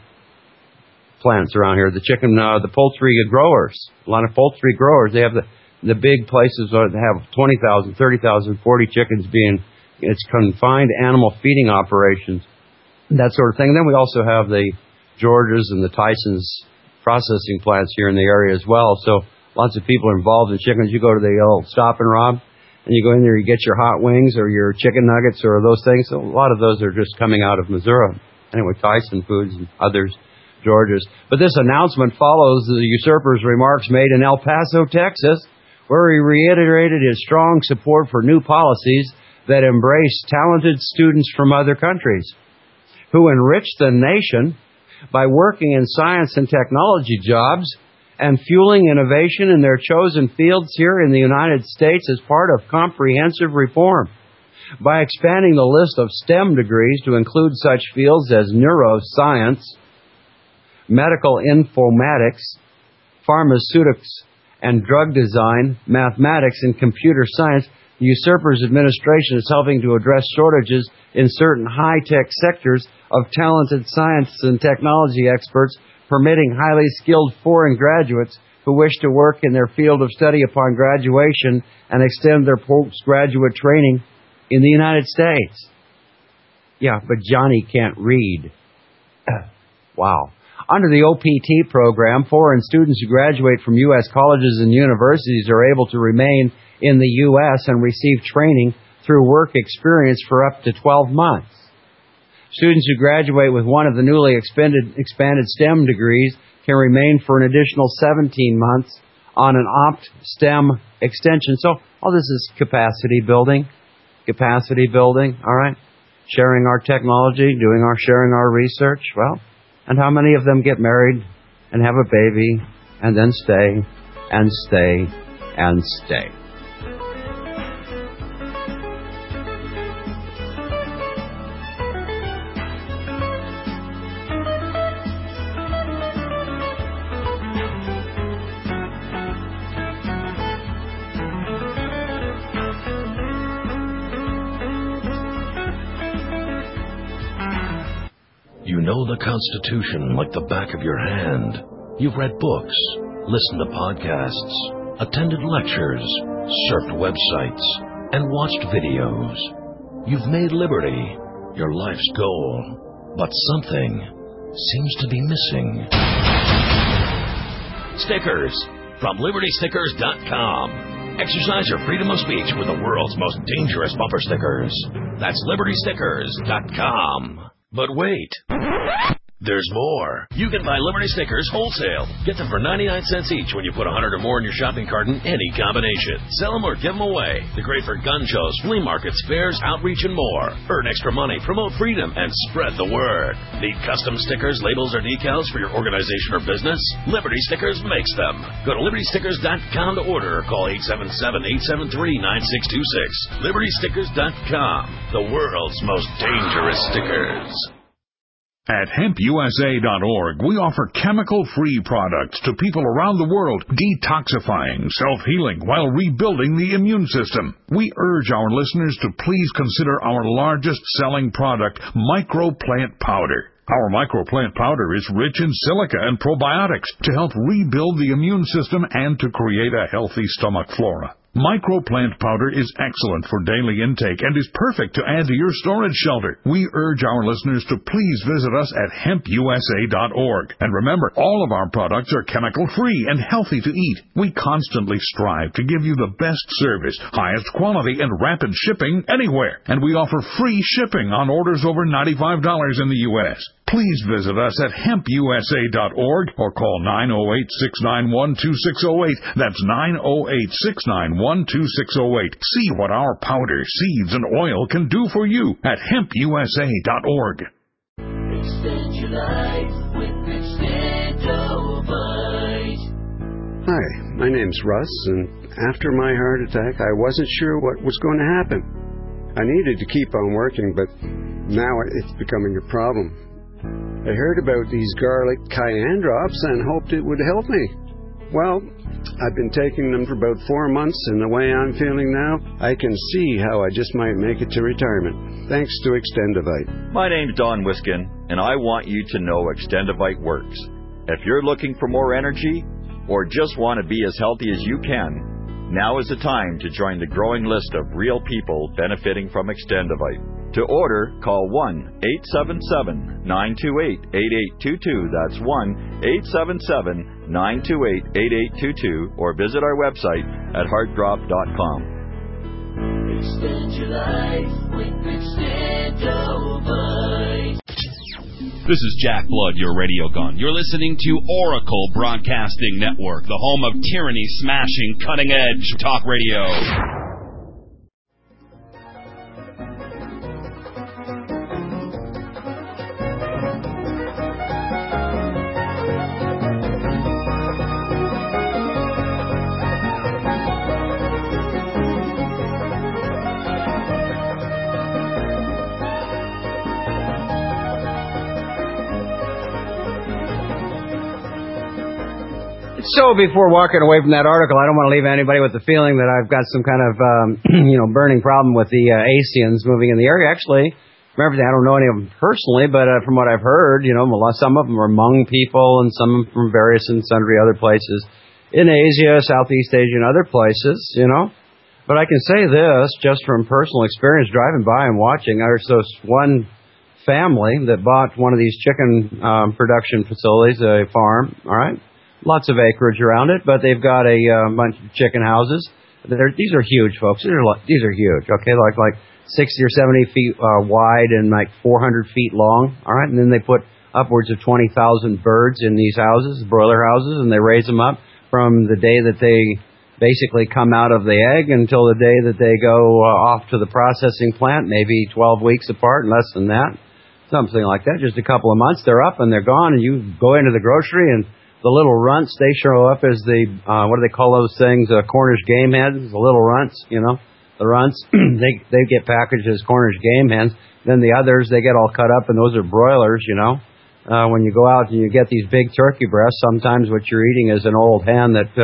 Speaker 2: plants around here. The poultry growers. A lot of poultry growers. They have the big places that have 20,000, 30,000, 40 chickens it's confined animal feeding operations, that sort of thing. And then we also have the Georges and the Tyson's processing plants here in the area as well. So lots of people are involved in chickens. You go to the old Stop and Rob, and you go in there, you get your hot wings or your chicken nuggets or those things. So a lot of those are just coming out of Missouri. Anyway, Tyson Foods and others, Georges. But this announcement follows the usurper's remarks made in El Paso, Texas, where he reiterated his strong support for new policies that embrace talented students from other countries who enrich the nation by working in science and technology jobs and fueling innovation in their chosen fields here in the United States as part of comprehensive reform. By expanding the list of STEM degrees to include such fields as neuroscience, medical informatics, pharmaceutics and drug design, mathematics, and computer science, the usurper's administration is helping to address shortages in certain high-tech sectors of talented science and technology experts, permitting highly skilled foreign graduates who wish to work in their field of study upon graduation and extend their postgraduate training in the United States. Yeah, but Johnny can't read. Wow. Under the OPT program, foreign students who graduate from U.S. colleges and universities are able to remain in the U.S. and receive training through work experience for up to 12 months. Students who graduate with one of the newly expanded STEM degrees can remain for an additional 17 months on an opt-STEM extension. So all this is capacity building, all right? Sharing our technology, sharing our research. Well, and how many of them get married and have a baby and then stay and stay and stay?
Speaker 4: You know the Constitution like the back of your hand. You've read books, listened to podcasts, attended lectures, surfed websites, and watched videos. You've made liberty your life's goal, but something seems to be missing. Stickers from LibertyStickers.com. Exercise your freedom of speech with the world's most dangerous bumper stickers. That's LibertyStickers.com. But wait, There's more. You can buy Liberty stickers wholesale. Get them for 99 cents each when you put 100 or more in your shopping cart in any combination. Sell them or give them away. They're great for gun shows, flea markets, fairs, outreach, and more. Earn extra money, promote freedom, and spread the word. Need custom stickers, labels, or decals for your organization or business? Liberty Stickers makes them. Go to libertystickers.com to order or call 877-873-9626. libertystickers.com, the world's most dangerous stickers.
Speaker 5: At hempusa.org, we offer chemical-free products to people around the world, detoxifying, self-healing, while rebuilding the immune system. We urge our listeners to please consider our largest-selling product, Microplant Powder. Our Microplant Powder is rich in silica and probiotics to help rebuild the immune system and to create a healthy stomach flora. Microplant Powder is excellent for daily intake and is perfect to add to your storage shelter. We urge our listeners to please visit us at hempusa.org. And remember, all of our products are chemical-free and healthy to eat. We constantly strive to give you the best service, highest quality, and rapid shipping anywhere. And we offer free shipping on orders over $95 in the U.S. Please visit us at hempusa.org or call 908-691-2608. That's 908-691-2608. See what our powder, seeds, and oil can do for you at hempusa.org.
Speaker 8: Extend your life with Extendovite.
Speaker 6: Hi, my name's Russ, and after my heart attack, I wasn't sure what was going to happen. I needed to keep on working, but now it's becoming a problem. I heard about these garlic cayenne drops and hoped it would help me. Well, I've been taking them for about 4 months, and the way I'm feeling now, I can see how I just might make it to retirement. Thanks to Extendovite.
Speaker 7: My name's Don Wiskin, and I want you to know Extendovite works. If you're looking for more energy, or just want to be as healthy as you can, now is the time to join the growing list of real people benefiting from Extendovite. To order, call 1-877-928-8822. That's 1-877-928-8822. Or visit our website at heartdrop.com.
Speaker 8: Extend your life with Extendovite.
Speaker 14: This is Jack Blood, your radio gun. You're listening to Oracle Broadcasting Network, the home of tyranny-smashing, cutting-edge talk radio.
Speaker 2: So before walking away from that article, I don't want to leave anybody with the feeling that I've got some kind of, burning problem with the Asians moving in the area. Actually, from everything, I don't know any of them personally, but from what I've heard, some of them are Hmong people and some from various and sundry other places in Asia, Southeast Asia, and other places, But I can say this, just from personal experience, driving by and watching, there's this one family that bought one of these chicken production facilities, a farm, all right? Lots of acreage around it, but they've got a bunch of chicken houses. These are huge, folks. These are huge, okay? Like 60 or 70 feet wide and like 400 feet long, all right? And then they put upwards of 20,000 birds in these houses, broiler houses, and they raise them up from the day that they basically come out of the egg until the day that they go off to the processing plant, maybe 12 weeks apart, less than that, something like that. Just a couple of months, they're up and they're gone, and you go into the grocery and the little runts, they show up as the, what do they call those things, Cornish game hens, the little runts, the runts, they get packaged as Cornish game hens. Then the others, they get all cut up, and those are broilers, When you go out and you get these big turkey breasts, sometimes what you're eating is an old hen that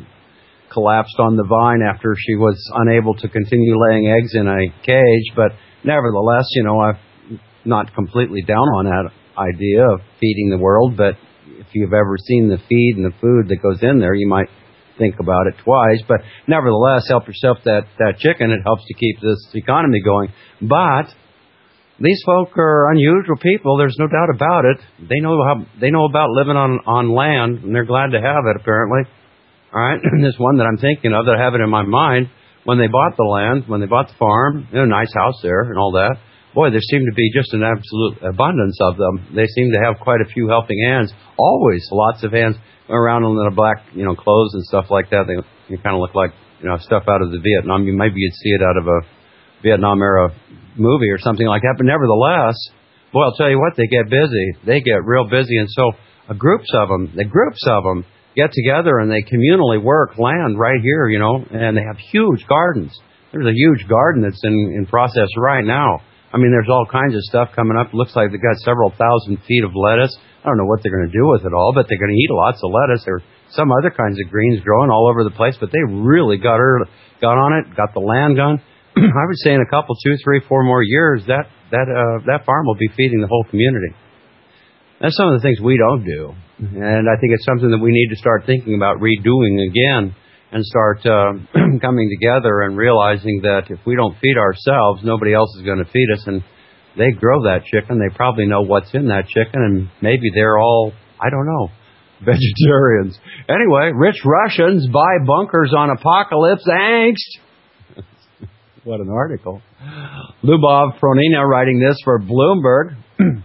Speaker 2: collapsed on the vine after she was unable to continue laying eggs in a cage. But nevertheless, I'm not completely down on that idea of feeding the world, but if you've ever seen the feed and the food that goes in there, you might think about it twice. But nevertheless, help yourself that chicken. It helps to keep this economy going. But these folk are unusual people. There's no doubt about it. They know about living on land, and they're glad to have it, apparently. All right, and this one that I'm thinking of, that I have it in my mind, when they bought the land, when they bought the farm, nice house there and all that. boy, there seem to be just an absolute abundance of them. They seem to have quite a few helping hands. Always lots of hands around in the black, clothes and stuff like that. They kind of look like, stuff out of the Vietnam. Maybe you'd see it out of a Vietnam-era movie or something like that. But nevertheless, boy, I'll tell you what, they get busy. They get real busy. And so groups of them get together and they communally work land right here, and they have huge gardens. There's a huge garden that's in process right now. I mean, there's all kinds of stuff coming up. It looks like they've got several thousand feet of lettuce. I don't know what they're going to do with it all, but they're going to eat lots of lettuce. There are some other kinds of greens growing all over the place, but they really got on it, got the land done. I would say in a couple, 2, 3, 4 more years, that farm will be feeding the whole community. That's some of the things we don't do, and I think it's something that we need to start thinking about redoing again, and start coming together and realizing that if we don't feed ourselves, nobody else is going to feed us. And they grow that chicken. They probably know what's in that chicken, and maybe they're all, I don't know, vegetarians. Anyway, rich Russians buy bunkers on apocalypse angst. What an article. Lyubov Pronina writing this for Bloomberg.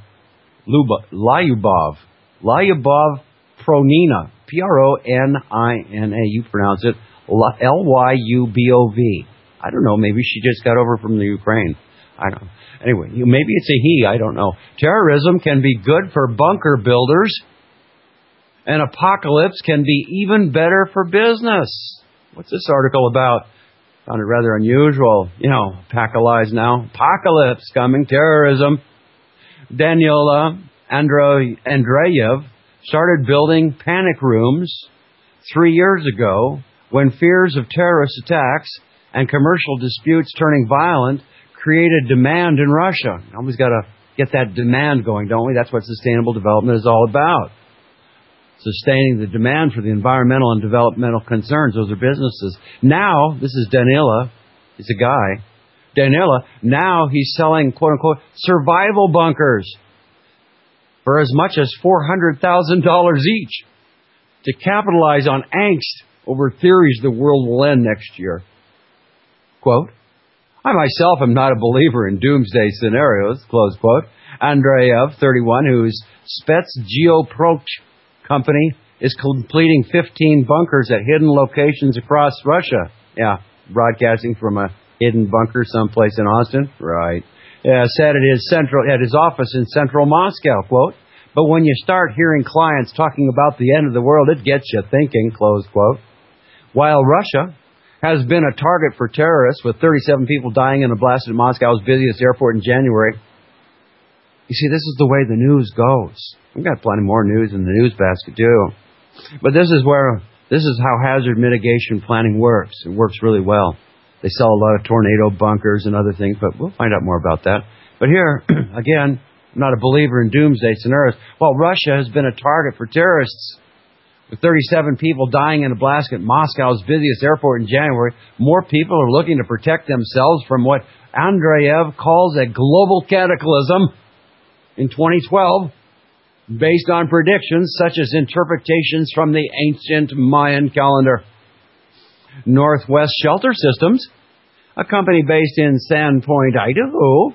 Speaker 2: Lyubov Pronina. Pronina. You pronounce it Lyubov. I don't know. Maybe she just got over from the Ukraine. I don't know. Anyway, maybe it's a he. I don't know. Terrorism can be good for bunker builders. An apocalypse can be even better for business. What's this article about? Found it rather unusual. Pack of lies now. Apocalypse coming. Terrorism. Daniela Andreyev started building panic rooms 3 years ago when fears of terrorist attacks and commercial disputes turning violent created demand in Russia. Always got to get that demand going, don't we? That's what sustainable development is all about. Sustaining the demand for the environmental and developmental concerns. Those are businesses. Now, this is Danila. He's a guy. Danila, now he's selling, quote-unquote, survival bunkers for as much as $400,000 each to capitalize on angst over theories the world will end next year. Quote, I myself am not a believer in doomsday scenarios, close quote. Andreyev, 31, whose Spetsgeoproch company is completing 15 bunkers at hidden locations across Russia. Yeah, broadcasting from a hidden bunker someplace in Austin. Right. Said at his office in central Moscow, quote, but when you start hearing clients talking about the end of the world, it gets you thinking, close quote. While Russia has been a target for terrorists with 37 people dying in a blast at Moscow's busiest airport in January, you see, this is the way the news goes. We've got plenty more news in the news basket, too. But this is how hazard mitigation planning works. It works really well. They sell a lot of tornado bunkers and other things, but we'll find out more about that. But here, again, I'm not a believer in doomsday scenarios. While Russia has been a target for terrorists, with 37 people dying in a blast at Moscow's busiest airport in January, more people are looking to protect themselves from what Andreyev calls a global cataclysm in 2012, based on predictions such as interpretations from the ancient Mayan calendar. Northwest Shelter Systems, a company based in Sandpoint, Idaho,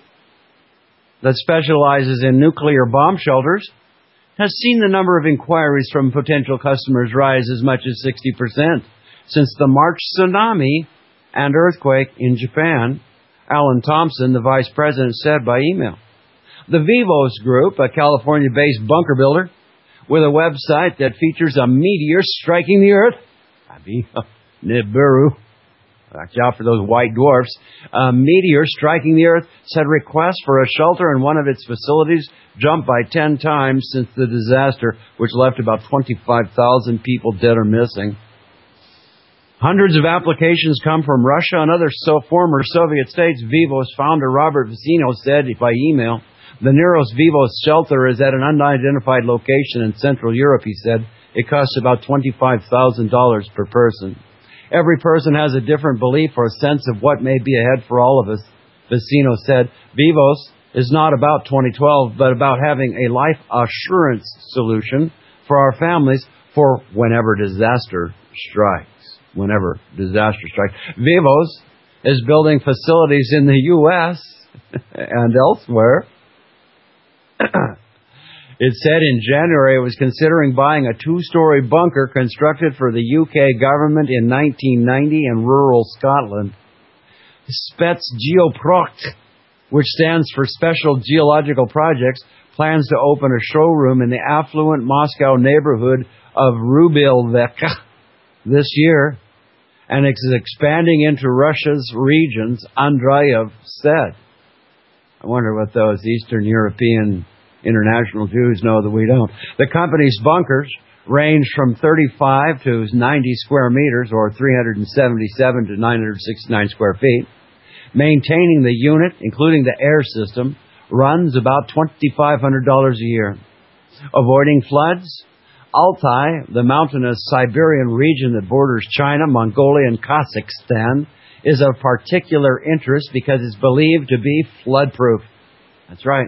Speaker 2: that specializes in nuclear bomb shelters, has seen the number of inquiries from potential customers rise as much as 60% since the March tsunami and earthquake in Japan, Alan Thompson, the vice president, said by email. The Vivos Group, a California-based bunker builder with a website that features a meteor striking the Earth, Nibiru, watch out for those white dwarfs, a meteor striking the Earth, said requests for a shelter in one of its facilities jumped by 10 times since the disaster, which left about 25,000 people dead or missing. Hundreds of applications come from Russia and other former Soviet states. Vivos founder Robert Vecino said by email, the Neros Vivos shelter is at an unidentified location in Central Europe, he said. It costs about $25,000 per person. Every person has a different belief or sense of what may be ahead for all of us, Vecino said. Vivos is not about 2012, but about having a life assurance solution for our families for whenever disaster strikes. Whenever disaster strikes. Vivos is building facilities in the U.S., and elsewhere. It said in January it was considering buying a 2-story bunker constructed for the UK government in 1990 in rural Scotland. Spetsgeoprojekt, which stands for Special Geological Projects, plans to open a showroom in the affluent Moscow neighborhood of Rubilvka this year, and it's expanding into Russia's regions, Andreev said. I wonder what those Eastern European international Jews know that we don't. The company's bunkers range from 35 to 90 square meters, or 377 to 969 square feet. Maintaining the unit, including the air system, runs about $2,500 a year. Avoiding floods? Altai, the mountainous Siberian region that borders China, Mongolia, and Kazakhstan, is of particular interest because it's believed to be flood-proof. That's right.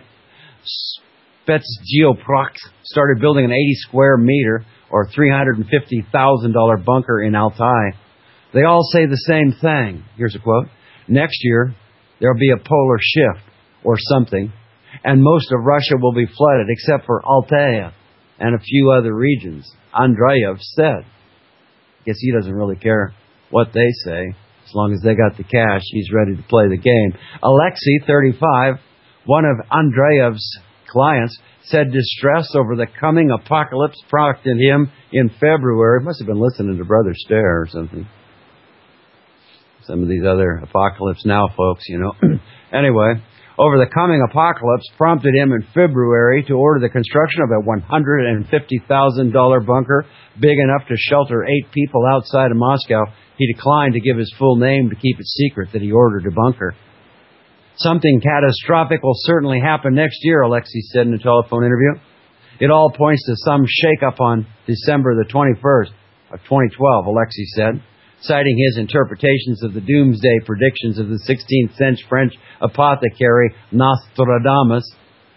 Speaker 2: Spetsgeoprojekt started building an 80 square meter or $350,000 bunker in Altai. They all say the same thing. Here's a quote. Next year, there'll be a polar shift or something, and most of Russia will be flooded except for Altai and a few other regions, Andreev said. Guess he doesn't really care what they say. As long as they got the cash, he's ready to play the game. Alexei, 35, one of Andreev's clients, said distress over the coming apocalypse prompted him in February. Must have been listening to Brother Stare or something. Some of these other Apocalypse Now folks, you know. Anyway, over the coming apocalypse prompted him in February to order the construction of a $150,000 bunker big enough to shelter 8 people outside of Moscow. He declined to give his full name to keep it secret that he ordered a bunker. Something catastrophic will certainly happen next year, Alexei said in a telephone interview. It all points to some shake-up on December the 21st of 2012, Alexei said, citing his interpretations of the doomsday predictions of the 16th century French apothecary Nostradamus,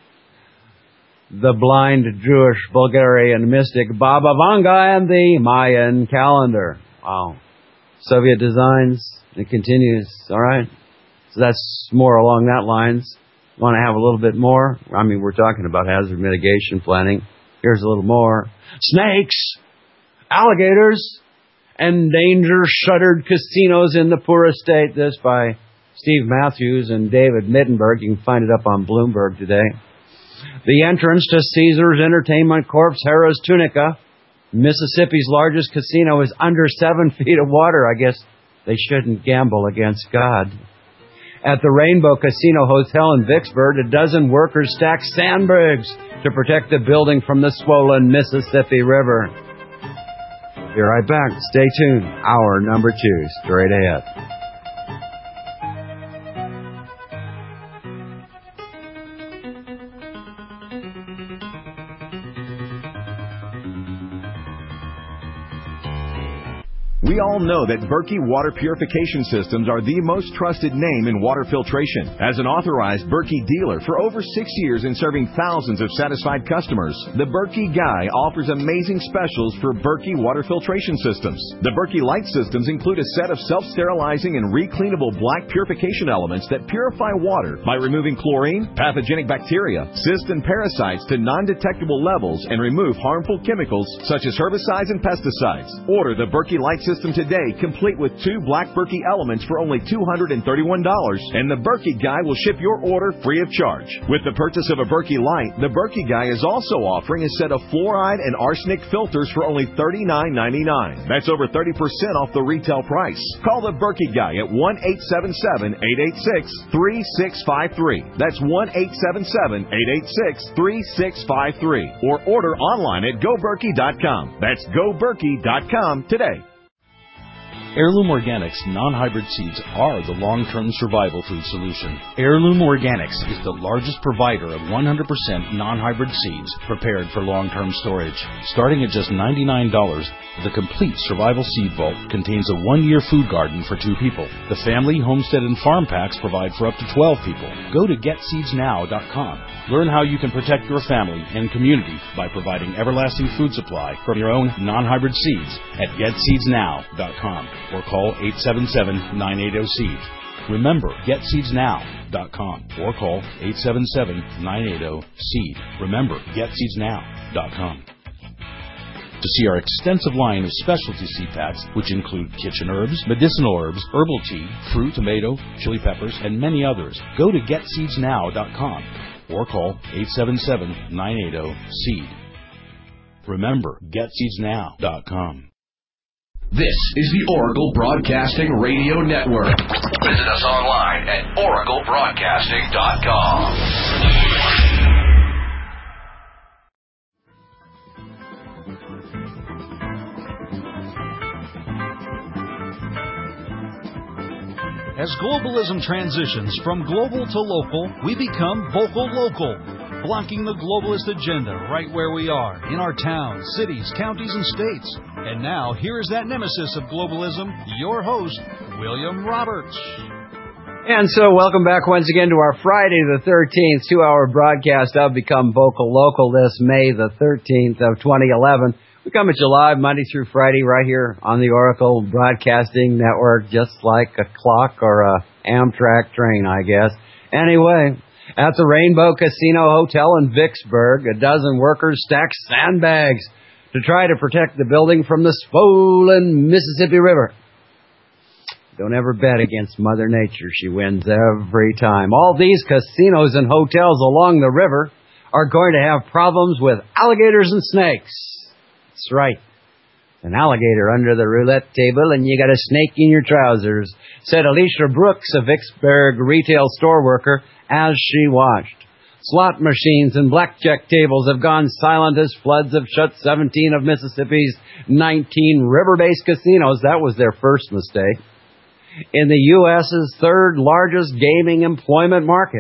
Speaker 2: the blind Jewish Bulgarian mystic Baba Vanga, and the Mayan calendar. Wow. Soviet designs. It continues. All right. So that's more along that lines. Want to have a little bit more? I mean, we're talking about hazard mitigation planning. Here's a little more. Snakes, alligators, endanger shuttered casinos in the poor estate. This by Steve Matthews and David Mittenberg. You can find it up on Bloomberg today. The entrance to Caesars Entertainment Corp's Harrah's Tunica, Mississippi's largest casino, is under 7 feet of water. I guess they shouldn't gamble against God. At the Rainbow Casino Hotel in Vicksburg, a dozen workers stacked sandbags to protect the building from the swollen Mississippi River. Be right back. Stay tuned. Hour number 2, straight ahead.
Speaker 9: We all know that Berkey Water Purification Systems are the most trusted name in water filtration. As an authorized Berkey dealer for over 6 years and serving thousands of satisfied customers, the Berkey Guy offers amazing specials for Berkey Water Filtration Systems. The Berkey Light Systems include a set of self-sterilizing and recleanable black purification elements that purify water by removing chlorine, pathogenic bacteria, cysts, and parasites to non-detectable levels and remove harmful chemicals such as herbicides and pesticides. Order the Berkey Light System today, complete with 2 black Berkey elements for only $231, and the Berkey Guy will ship your order free of charge. With the purchase of a Berkey Light, the Berkey Guy is also offering a set of fluoride and arsenic filters for only $39.99. That's over 30% off the retail price. Call the Berkey Guy at 1-877-886-3653. That's 1-877-886-3653. Or order online at GoBerkey.com. That's GoBerkey.com today.
Speaker 10: Heirloom Organics non-hybrid seeds are the long-term survival food solution. Heirloom Organics is the largest provider of 100% non-hybrid seeds prepared for long-term storage. Starting at just $99, the complete survival seed vault contains a 1-year food garden for 2 people. The family, homestead, and farm packs provide for up to 12 people. Go to getseedsnow.com. Learn how you can protect your family and community by providing everlasting food supply from your own non-hybrid seeds at getseedsnow.com or call 877-980-SEED. Remember, GetSeedsNow.com or call 877-980-SEED. Remember, GetSeedsNow.com. To see our extensive line of specialty seed packs, which include kitchen herbs, medicinal herbs, herbal tea, fruit, tomato, chili peppers, and many others, go to GetSeedsNow.com or call 877-980-SEED. Remember, GetSeedsNow.com.
Speaker 13: This is the Oracle Broadcasting Radio Network. Visit us online at oraclebroadcasting.com.
Speaker 1: As globalism transitions from global to local, we become vocal local, blocking the globalist agenda right where we are, in our towns, cities, counties, and states. And now, here is that nemesis of globalism, your host, William Roberts.
Speaker 2: And so, welcome back once again to our Friday the 13th 2-hour broadcast of Become Vocal Local this May the 13th of 2011. We come at you live Monday through Friday right here on the Oracle Broadcasting Network, just like a clock or a Amtrak train, I guess. Anyway, at the Rainbow Casino Hotel in Vicksburg, a dozen workers stacked sandbags to try to protect the building from the swollen Mississippi River. Don't ever bet against Mother Nature. She wins every time. All these casinos and hotels along the river are going to have problems with alligators and snakes. That's right. An alligator under the roulette table and you got a snake in your trousers, said Alicia Brooks, a Vicksburg retail store worker, as she watched. Slot machines and blackjack tables have gone silent as floods have shut 17 of Mississippi's 19 river-based casinos. That was their first mistake. In the U.S.'s third largest gaming employment market,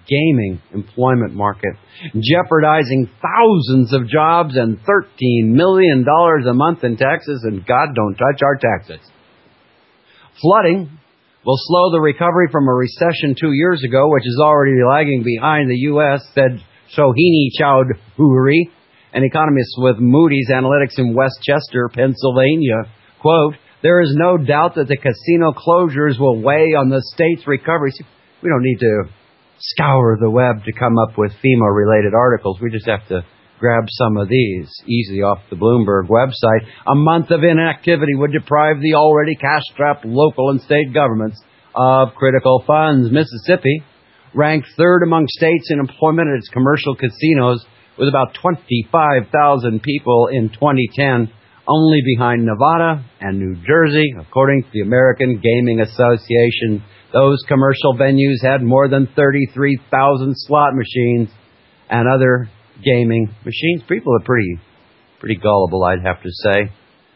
Speaker 2: jeopardizing thousands of jobs and $13 million a month in taxes, and God don't touch our taxes. Flooding will slow the recovery from a recession 2 years ago, which is already lagging behind the U.S., said Sohini Chowdhury, an economist with Moody's Analytics in Westchester, Pennsylvania. Quote, there is no doubt that the casino closures will weigh on the state's recovery. See, we don't need to scour the web to come up with FEMA-related articles. We just have to grab some of these easy off the Bloomberg website. A month of inactivity would deprive the already cash-strapped local and state governments of critical funds. Mississippi ranked third among states in employment at its commercial casinos with about 25,000 people in 2010, only behind Nevada and New Jersey, according to the American Gaming Association. Those commercial venues had more than 33,000 slot machines and other gaming machines. People are pretty gullible, I'd have to say.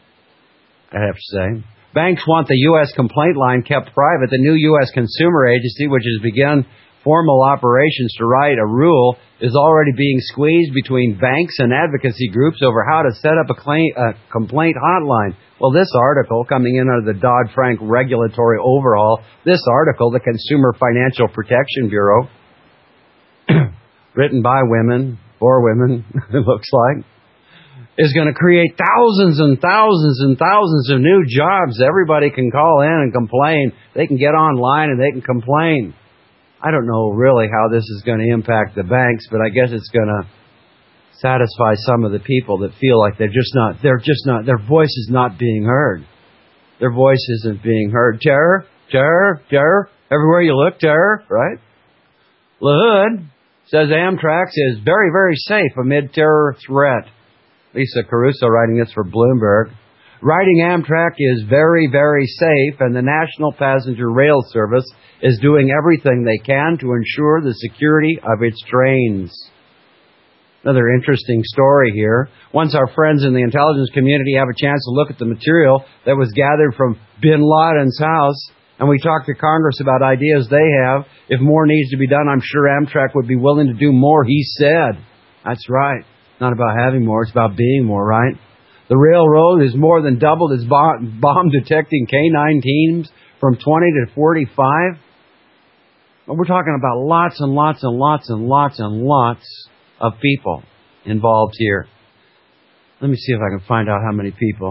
Speaker 2: Banks want the U.S. complaint line kept private. The new U.S. Consumer Agency, which has begun formal operations to write a rule, is already being squeezed between banks and advocacy groups over how to set up a complaint hotline. Well, this article, coming in under the Dodd-Frank regulatory overhaul, this article, the Consumer Financial Protection Bureau, written by women, for women, it looks like, is going to create thousands and thousands and thousands of new jobs. Everybody can call in and complain. They can get online and they can complain. I don't know really how this is going to impact the banks, but I guess it's going to satisfy some of the people that feel like their voice is not being heard. Their voice isn't being heard. Terror, terror, terror. Everywhere you look, terror, right? LaHood says Amtrak is very, very safe amid terror threat. Lisa Caruso writing this for Bloomberg. Riding Amtrak is very, very safe, and the National Passenger Rail Service is doing everything they can to ensure the security of its trains. Another interesting story here. Once our friends in the intelligence community have a chance to look at the material that was gathered from Bin Laden's house, and we talk to Congress about ideas they have, if more needs to be done, I'm sure Amtrak would be willing to do more, he said. That's right. Not about having more, it's about being more, right? The railroad has more than doubled its bomb-detecting K-9 teams from 20 to 45. But we're talking about lots and lots and lots and lots and lots of people involved here. Let me see if I can find out how many people.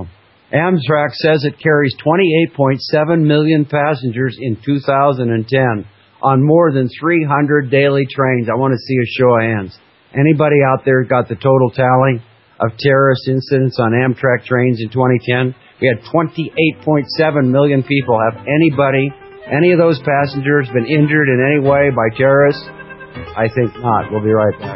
Speaker 2: Amtrak says it carries 28.7 million passengers in 2010 on more than 300 daily trains. I want to see a show of hands. Anybody out there got the total tally of terrorist incidents on Amtrak trains in 2010? We had 28.7 million people. Have any of those passengers been injured in any way by terrorists? I think not. We'll be right back.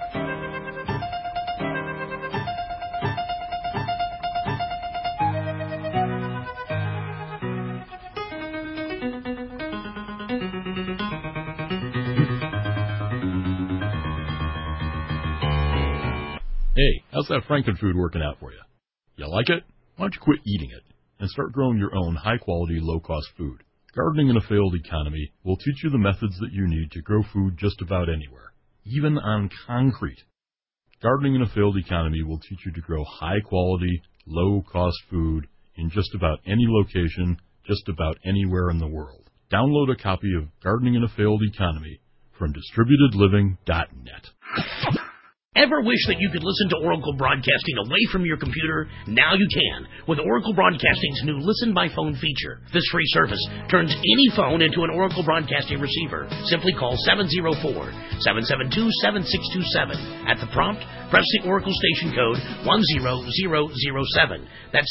Speaker 11: Hey, how's that Frankenfood working out for you? You like it? Why don't you quit eating it and start growing your own high-quality, low-cost food? Gardening in a Failed Economy will teach you the methods that you need to grow food just about anywhere, even on concrete. Gardening in a Failed Economy will teach you to grow high-quality, low-cost food in just about any location, just about anywhere in the world. Download a copy of Gardening in a Failed Economy from DistributedLiving.net.
Speaker 12: Ever wish that you could listen to Oracle Broadcasting away from your computer? Now you can with Oracle Broadcasting's new Listen by Phone feature. This free service turns any phone into an Oracle Broadcasting receiver. Simply call 704-772-7627. At the prompt, press the Oracle station code 10007. That's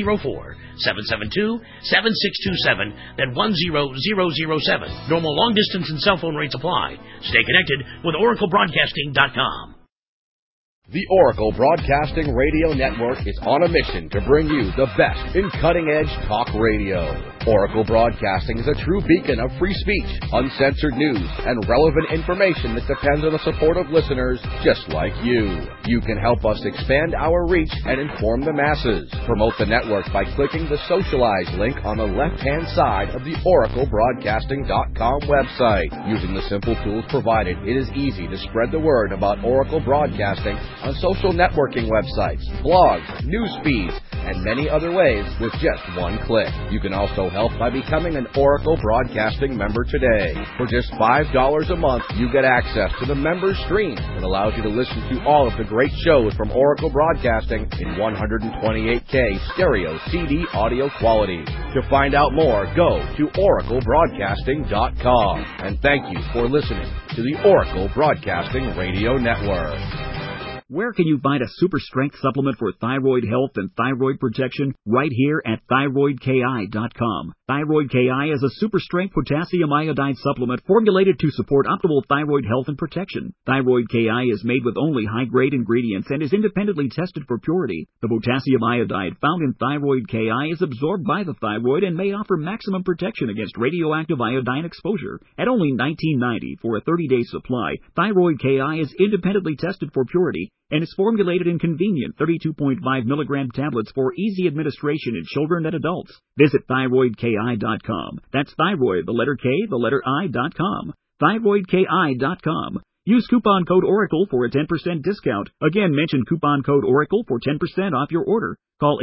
Speaker 12: 704-772-7627, then 10007. Normal long distance and cell phone rates apply. Stay connected with OracleBroadcasting.com.
Speaker 13: The Oracle Broadcasting Radio Network is on a mission to bring you the best in cutting-edge talk radio. Oracle Broadcasting is a true beacon of free speech, uncensored news, and relevant information that depends on the support of listeners just like you. You can help us expand our reach and inform the masses. Promote the network by clicking the Socialize link on the left-hand side of the OracleBroadcasting.com website. Using the simple tools provided, it is easy to spread the word about Oracle Broadcasting on social networking websites, blogs, news feeds, and many other ways with just one click. You can also help by becoming an Oracle Broadcasting member today. For just $5 a month, you get access to the member stream that allows you to listen to all of the great shows from Oracle Broadcasting in 128K stereo CD audio quality. To find out more, go to oraclebroadcasting.com. And thank you for listening to the Oracle Broadcasting Radio Network.
Speaker 3: Where can you find a super strength supplement for thyroid health and thyroid protection? Right here at thyroidki.com. Thyroid KI is a super strength potassium iodide supplement formulated to support optimal thyroid health and protection. Thyroid KI is made with only high-grade ingredients and is independently tested for purity. The potassium iodide found in Thyroid KI is absorbed by the thyroid and may offer maximum protection against radioactive iodine exposure. At only $19.90 for a 30-day supply, Thyroid KI is independently tested for purity and is formulated in convenient 32.5 milligram tablets for easy administration in children and adults. Visit thyroidki.com. That's thyroid, the letter K, the letter I.com. thyroidki.com. Use coupon code ORACLE for a 10% discount. Again, mention coupon code ORACLE for 10% off your order. Call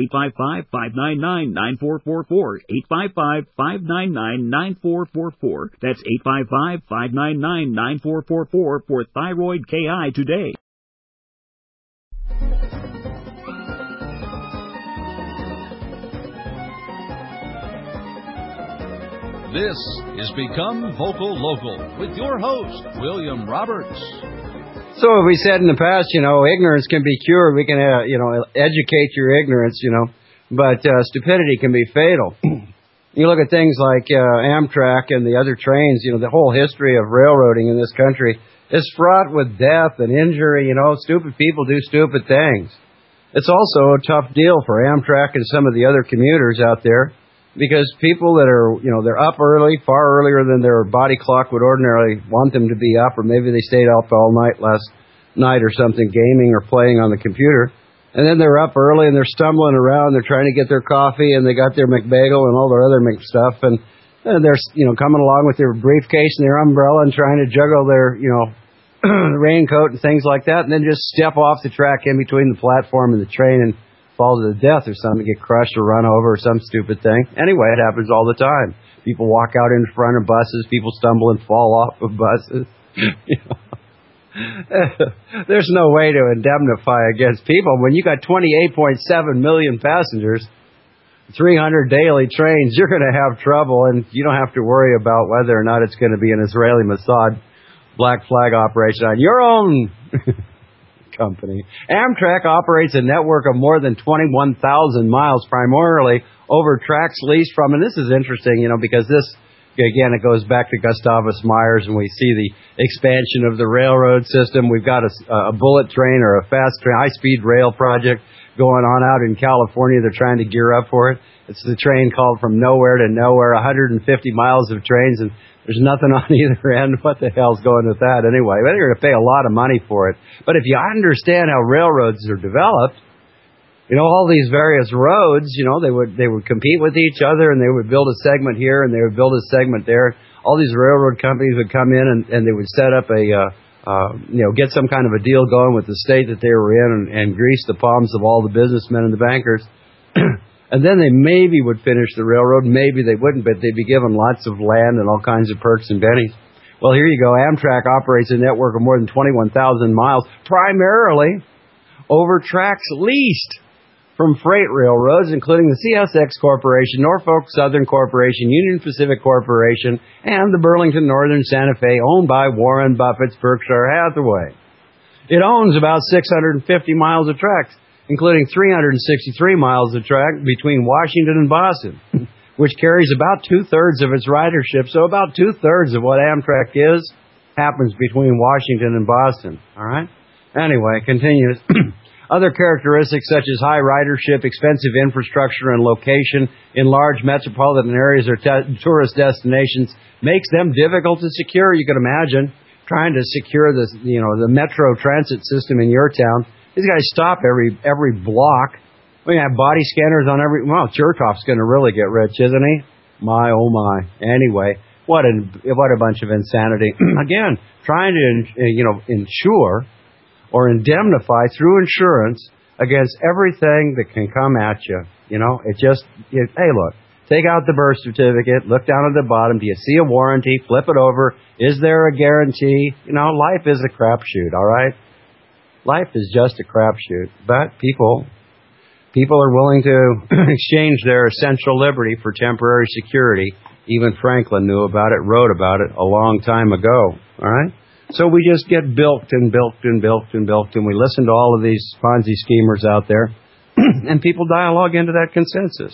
Speaker 3: 855-599-9444. 855-599-9444. That's 855-599-9444 for Thyroid KI today.
Speaker 1: This is Become Vocal Local with your host, William Roberts.
Speaker 2: So we said in the past, ignorance can be cured. We can, educate your ignorance, but stupidity can be fatal. You look at things like Amtrak and the other trains, the whole history of railroading in this country is fraught with death and injury. Stupid people do stupid things. It's also a tough deal for Amtrak and some of the other commuters out there, because people that are, they're up early, far earlier than their body clock would ordinarily want them to be up, or maybe they stayed up all night last night or something, gaming or playing on the computer, and then they're up early and they're stumbling around, they're trying to get their coffee, and they got their McBagel and all their other stuff, and they're, coming along with their briefcase and their umbrella and trying to juggle their, raincoat and things like that, and then just step off the track in between the platform and the train and fall to the death or something, get crushed or run over or some stupid thing. Anyway, it happens all the time. People walk out in front of buses, people stumble and fall off of buses. There's no way to indemnify against people. When you got 28.7 million passengers, 300 daily trains, you're going to have trouble, and you don't have to worry about whether or not it's going to be an Israeli Mossad black flag operation on your own company. Amtrak operates a network of more than 21,000 miles, primarily over tracks leased from, and this is interesting, because this, again, it goes back to Gustavus Myers, and we see the expansion of the railroad system. We've got a bullet train or a fast train, high-speed rail project going on out in California. They're trying to gear up for it. It's the train called From Nowhere to Nowhere, 150 miles of trains, and there's nothing on either end. What the hell's going with that anyway? Well, they're going to pay a lot of money for it. But if you understand how railroads are developed, all these various roads, they would compete with each other, and they would build a segment here and they would build a segment there. All these railroad companies would come in and they would set up get some kind of a deal going with the state that they were in and grease the palms of all the businessmen and the bankers. And then they maybe would finish the railroad, maybe they wouldn't, but they'd be given lots of land and all kinds of perks and bennies. Well, here you go. Amtrak operates a network of more than 21,000 miles, primarily over tracks leased from freight railroads, including the CSX Corporation, Norfolk Southern Corporation, Union Pacific Corporation, and the Burlington Northern Santa Fe, owned by Warren Buffett's Berkshire Hathaway. It owns about 650 miles of tracks, including 363 miles of track between Washington and Boston, which carries about two-thirds of its ridership. So about two-thirds of what Amtrak is happens between Washington and Boston. All right? Anyway, it continues. Other characteristics such as high ridership, expensive infrastructure, and location in large metropolitan areas or tourist destinations makes them difficult to secure. You can imagine trying to secure the metro transit system in your town. These guys stop every block. We have body scanners on every. Well, Chertoff's going to really get rich, isn't he? My oh my. Anyway, what a bunch of insanity. Again, trying to insure or indemnify through insurance against everything that can come at you. Hey, look, take out the birth certificate, look down at the bottom. Do you see a warranty? Flip it over. Is there a guarantee? Life is a crapshoot, all right? Life is just a crapshoot. But people are willing to exchange their essential liberty for temporary security. Even Franklin knew about it, wrote about it a long time ago, all right? So we just get bilked and bilked and bilked and bilked, and we listen to all of these Ponzi schemers out there, and people dialogue into that consensus.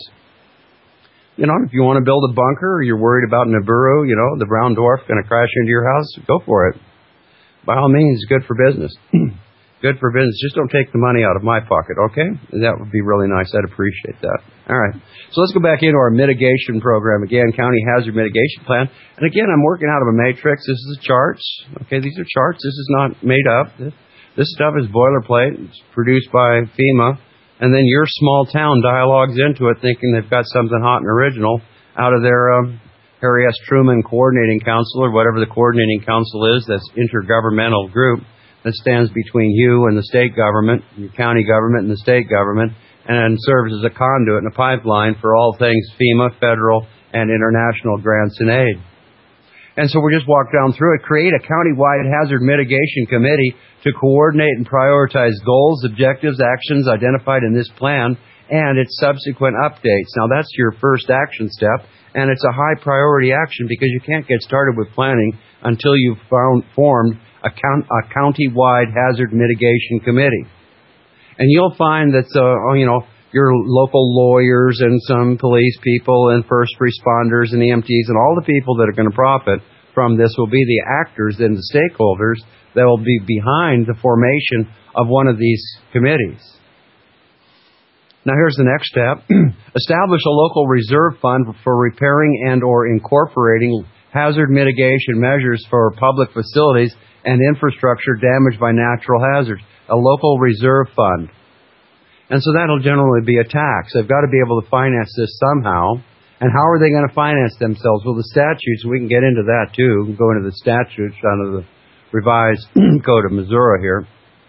Speaker 2: If you want to build a bunker or you're worried about Nibiru, the brown dwarf going to crash into your house, go for it. By all means, good for business. Good for business. Just don't take the money out of my pocket, okay? That would be really nice. I'd appreciate that. All right. So let's go back into our mitigation program. Again, County Hazard Mitigation Plan. And again, I'm working out of a matrix. This is the charts. Okay, these are charts. This is not made up. This stuff is boilerplate. It's produced by FEMA. And then your small town dialogues into it thinking they've got something hot and original out of their Harry S. Truman Coordinating Council or whatever the Coordinating Council is, that's intergovernmental group that stands between you and the state government, your county government and the state government, and serves as a conduit and a pipeline for all things FEMA, federal, and international grants and aid. And so we just walk down through it, create a county-wide hazard mitigation committee to coordinate and prioritize goals, objectives, actions identified in this plan, and its subsequent updates. Now, that's your first action step, and it's a high priority action because you can't get started with planning until you've formed a county-wide hazard mitigation committee. And you'll find that, your local lawyers and some police people and first responders and EMTs and all the people that are going to profit from this will be the actors and the stakeholders that will be behind the formation of one of these committees. Now here's the next step. Establish a local reserve fund for repairing and or incorporating hazard mitigation measures for public facilities and infrastructure damaged by natural hazards. A local reserve fund. And so that'll generally be a tax. They've got to be able to finance this somehow. And how are they going to finance themselves? Well, the statutes, we can get into that too. We can go into the statutes under the revised Code of Missouri here.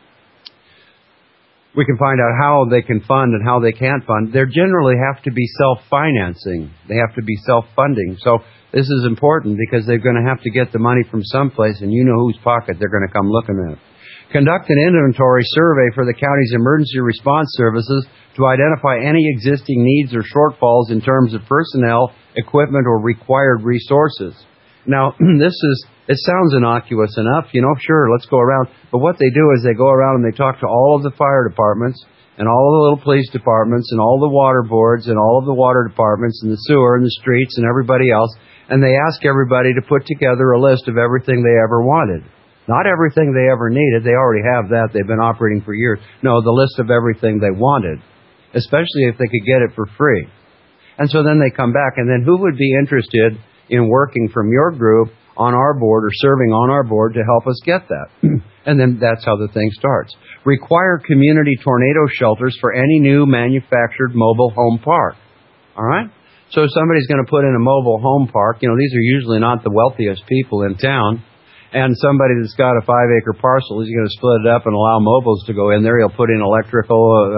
Speaker 2: We can find out how they can fund and how they can't fund. They generally have to be self-financing. They have to be self-funding. So this is important because they're going to have to get the money from someplace, and you know whose pocket they're going to come looking at. Conduct an inventory survey for the county's emergency response services to identify any existing needs or shortfalls in terms of personnel, equipment, or required resources. Now, it sounds innocuous enough, sure, let's go around. But what they do is they go around and they talk to all of the fire departments and all of the little police departments and all the water boards and all of the water departments and the sewer and the streets and everybody else, and they ask everybody to put together a list of everything they ever wanted. Not everything they ever needed. They already have that. They've been operating for years. No, the list of everything they wanted, especially if they could get it for free. And so then they come back, and then who would be interested in working from your group on our board or serving on our board to help us get that? And then that's how the thing starts. Require community tornado shelters for any new manufactured mobile home park. All right? So if somebody's going to put in a mobile home park, these are usually not the wealthiest people in town. And somebody that's got a 5-acre parcel, he's going to split it up and allow mobiles to go in there. He'll put in electrical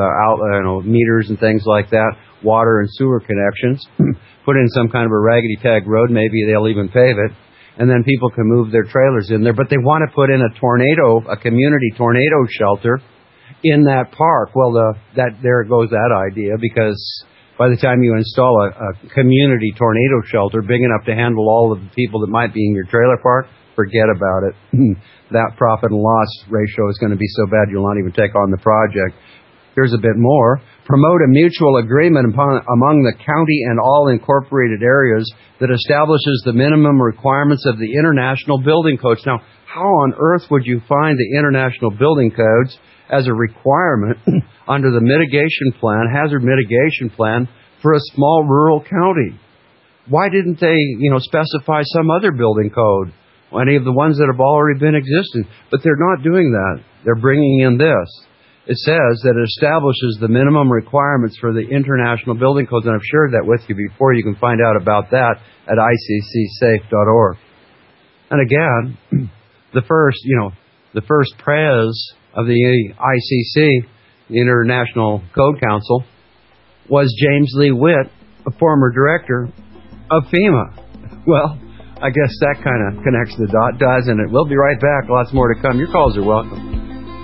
Speaker 2: meters and things like that, water and sewer connections, put in some kind of a raggedy tag road. Maybe they'll even pave it. And then people can move their trailers in there. But they want to put in a community tornado shelter in that park. Well, there goes that idea, because by the time you install a community tornado shelter big enough to handle all of the people that might be in your trailer park, forget about it. That profit and loss ratio is going to be so bad you'll not even take on the project. Here's a bit more. Promote a mutual agreement among the county and all incorporated areas that establishes the minimum requirements of the International Building Codes. Now, how on earth would you find the International Building Codes as a requirement under the hazard mitigation plan for a small rural county? Why didn't they, specify some other building code? Any of the ones that have already been existing? But they're not doing that. They're bringing in this. It says that it establishes the minimum requirements for the International Building Codes, and I've shared that with you before. You can find out about that at iccsafe.org. And again, the first prez of the ICC, the International Code Council, was James Lee Witt, a former director of FEMA. Well, I guess that kind of connects the dot, doesn't it? We'll be right back. Lots more to come. Your calls are welcome.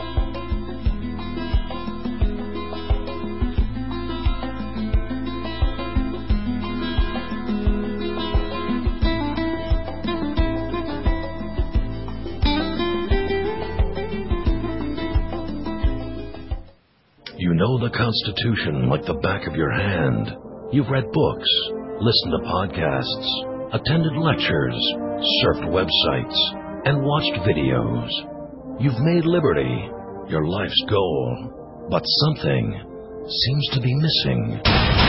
Speaker 4: You know the Constitution like the back of your hand. You've read books, listened to podcasts, attended lectures, surfed websites, and watched videos. You've made liberty your life's goal, but something seems to be missing.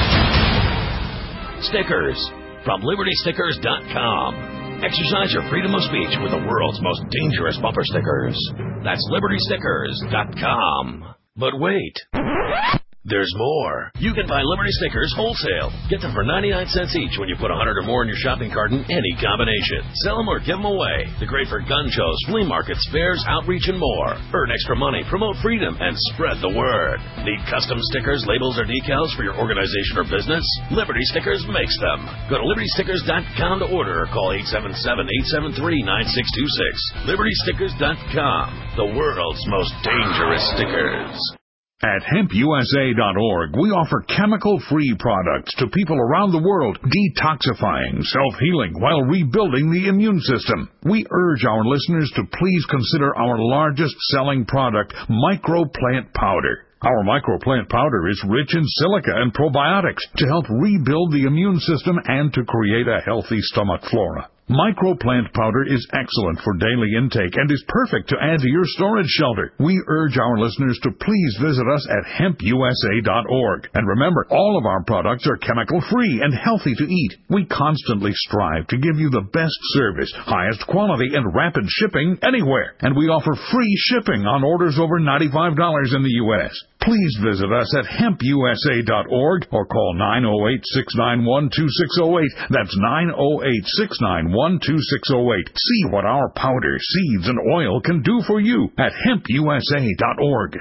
Speaker 4: Stickers from LibertyStickers.com. Exercise your freedom of speech with the world's most dangerous bumper stickers. That's LibertyStickers.com. But wait. There's more. You can buy Liberty Stickers wholesale. Get them for 99 cents each when you put 100 or more in your shopping cart in any combination. Sell them or give them away. They're great for gun shows, flea markets, fairs, outreach, and more. Earn extra money, promote freedom, and spread the word. Need custom stickers, labels, or decals for your organization or business? Liberty Stickers makes them. Go to LibertyStickers.com to order or call 877-873-9626. LibertyStickers.com. The world's most dangerous stickers.
Speaker 5: At hempusa.org, we offer chemical-free products to people around the world, detoxifying, self-healing, while rebuilding the immune system. We urge our listeners to please consider our largest-selling product, Microplant Powder. Our Microplant Powder is rich in silica and probiotics to help rebuild the immune system and to create a healthy stomach flora. Microplant Powder is excellent for daily intake and is perfect to add to your storage shelter. We urge our listeners to please visit us at hempusa.org. And remember, all of our products are chemical-free and healthy to eat. We constantly strive to give you the best service, highest quality, and rapid shipping anywhere. And we offer free shipping on orders over $95 in the U.S. Please visit us at hempusa.org or call 908-691-2608. That's 908-691-2608. See what our powder, seeds, and oil can do for you at hempusa.org.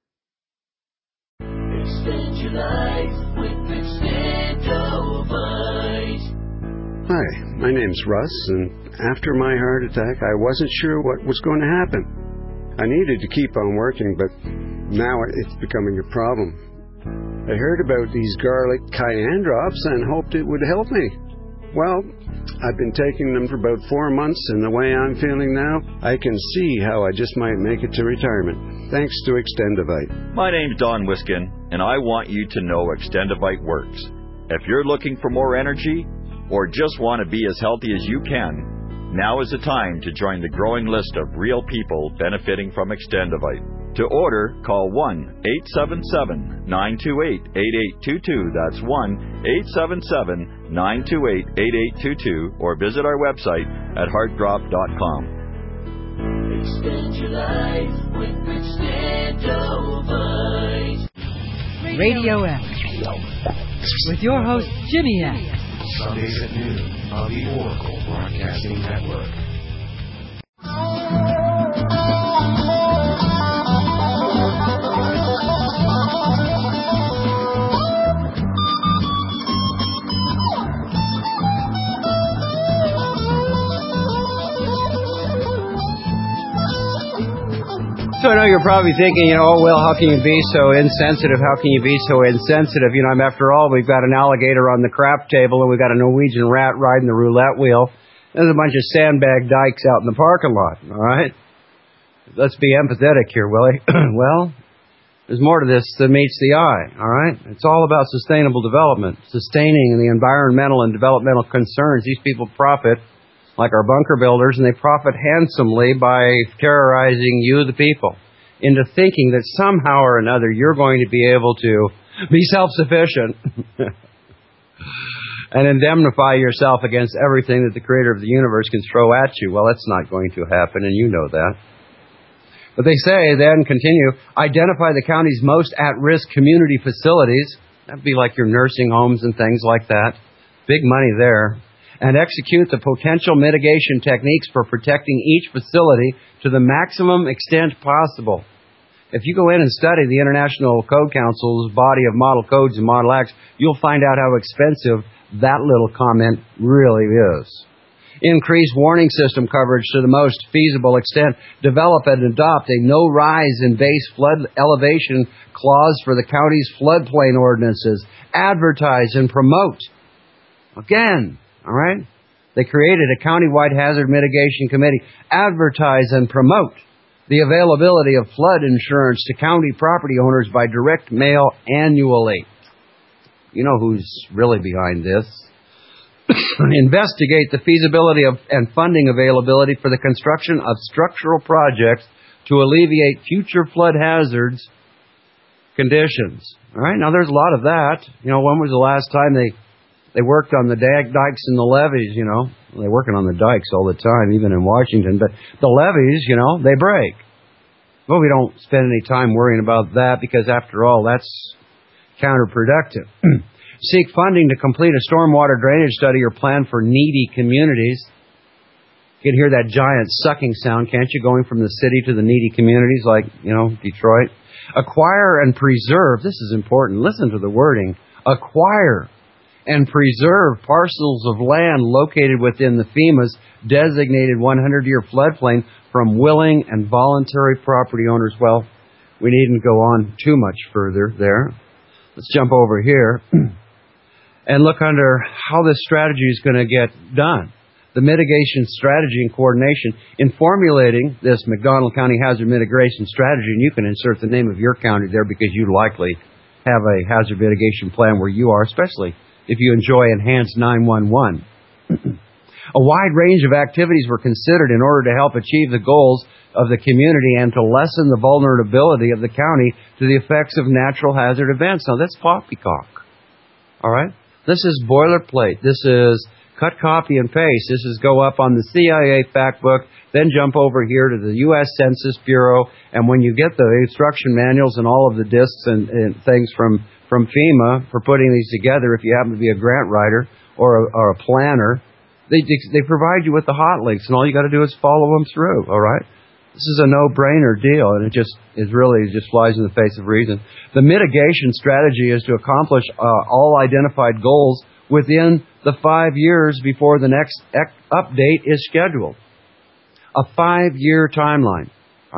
Speaker 8: Extend your life with Extendovite.
Speaker 6: Hi, my name's Russ, and after my heart attack, I wasn't sure what was going to happen. I needed to keep on working, but now it's becoming a problem. I heard about these garlic cayenne drops and hoped it would help me. Well, I've been taking them for about 4 months, and the way I'm feeling now, I can see how I just might make it to retirement, thanks to Extendivite.
Speaker 7: My name's Don Wiskin, and I want you to know Extendivite works. If you're looking for more energy, or just want to be as healthy as you can, now is the time to join the growing list of real people benefiting from Extendivite. To order, call 1-877-928-8822. That's 1-877-928-8822. Or visit our website at heartdrop.com.
Speaker 8: Extend your life with Extendivite.
Speaker 15: Radio X. With your host, Jimmy X.
Speaker 16: Sundays at noon on the Oracle Broadcasting Network.
Speaker 2: So I know you're probably thinking, oh, well, how can you be so insensitive? How can you be so insensitive? After all, we've got an alligator on the crap table, and we've got a Norwegian rat riding the roulette wheel. There's a bunch of sandbag dykes out in the parking lot, all right? Let's be empathetic here, Willie. Well, there's more to this than meets the eye, all right? It's all about sustainable development, sustaining the environmental and developmental concerns. These people profit, like our bunker builders, and they profit handsomely by terrorizing you, the people, into thinking that somehow or another you're going to be able to be self-sufficient and indemnify yourself against everything that the creator of the universe can throw at you. Well, that's not going to happen, and you know that. But they say, then continue, identify the county's most at-risk community facilities. That'd be like your nursing homes and things like that. Big money there. And execute the potential mitigation techniques for protecting each facility to the maximum extent possible. If you go in and study the International Code Council's body of model codes and model acts, you'll find out how expensive that little comment really is. Increase warning system coverage to the most feasible extent. Develop and adopt a no rise in base flood elevation clause for the county's floodplain ordinances. Advertise and promote. Again, all right? They created a countywide hazard mitigation committee. Advertise and promote the availability of flood insurance to county property owners by direct mail annually. You know who's really behind this. Investigate the feasibility of and funding availability for the construction of structural projects to alleviate future flood hazards conditions. All right? Now, there's a lot of that. When was the last time they worked on the dikes and the levees, They're working on the dikes all the time, even in Washington. But the levees, they break. Well, we don't spend any time worrying about that because, after all, that's counterproductive. Seek funding to complete a stormwater drainage study or plan for needy communities. You can hear that giant sucking sound, can't you, going from the city to the needy communities like, Detroit. Acquire and preserve. This is important. Listen to the wording. Acquire and preserve parcels of land located within the FEMA's designated 100-year floodplain from willing and voluntary property owners. Well, we needn't go on too much further there. Let's jump over here and look under how this strategy is going to get done. The mitigation strategy and coordination. In formulating this McDonald County Hazard Mitigation Strategy, and you can insert the name of your county there because you likely have a hazard mitigation plan where you are, especially if you enjoy Enhanced 911. A wide range of activities were considered in order to help achieve the goals of the community and to lessen the vulnerability of the county to the effects of natural hazard events. Now, that's poppycock. All right? This is boilerplate. This is cut, copy, and paste. This is go up on the CIA fact book, then jump over here to the U.S. Census Bureau, and when you get the instruction manuals and all of the discs and things from FEMA for putting these together, if you happen to be a grant writer or a planner, they provide you with the hot links, and all you got to do is follow them through, all right? This is a no-brainer deal, and it just flies in the face of reason. The mitigation strategy is to accomplish all identified goals within the 5 years before the next update is scheduled. A 5-year timeline. All right?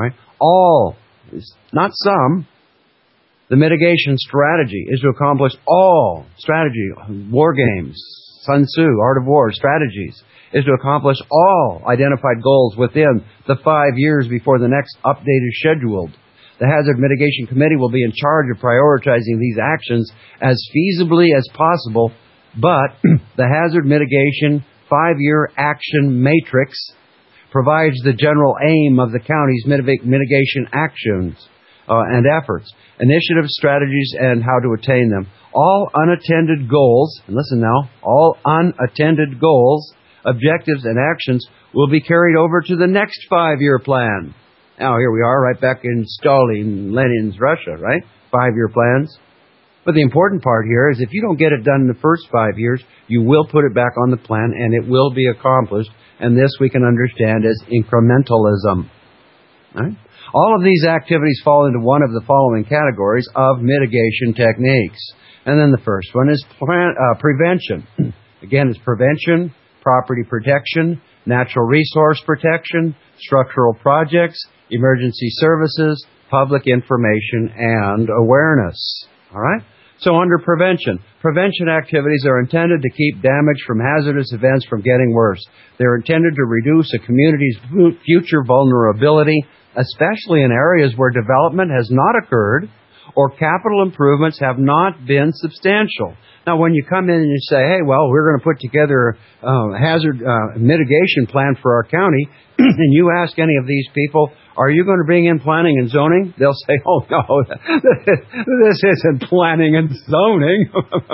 Speaker 2: all, not some. The mitigation strategy is to accomplish all strategy, war games, Sun Tzu, Art of War strategies, is to accomplish all identified goals within the 5 years before the next update is scheduled. The Hazard Mitigation Committee will be in charge of prioritizing these actions as feasibly as possible, but the Hazard Mitigation 5-year action matrix provides the general aim of the county's mitigation actions and efforts, initiatives, strategies, and how to attain them. All unattended goals, and listen now, all unattended goals, objectives, and actions will be carried over to the next 5-year plan. Now, here we are, right back in Stalin, Lenin's Russia, right? 5-year plans. But the important part here is if you don't get it done in the first 5 years, you will put it back on the plan, and it will be accomplished. And this we can understand as incrementalism. Right? All of these activities fall into one of the following categories of mitigation techniques. And then the first one is prevention. Again, it's prevention, property protection, natural resource protection, structural projects, emergency services, public information, and awareness. All right? So under prevention activities are intended to keep damage from hazardous events from getting worse. They're intended to reduce a community's future vulnerability, especially in areas where development has not occurred or capital improvements have not been substantial. Now, when you come in and you say, hey, well, we're going to put together a hazard mitigation plan for our county, and you ask any of these people, are you going to bring in planning and zoning? They'll say, oh, no, this isn't planning and zoning.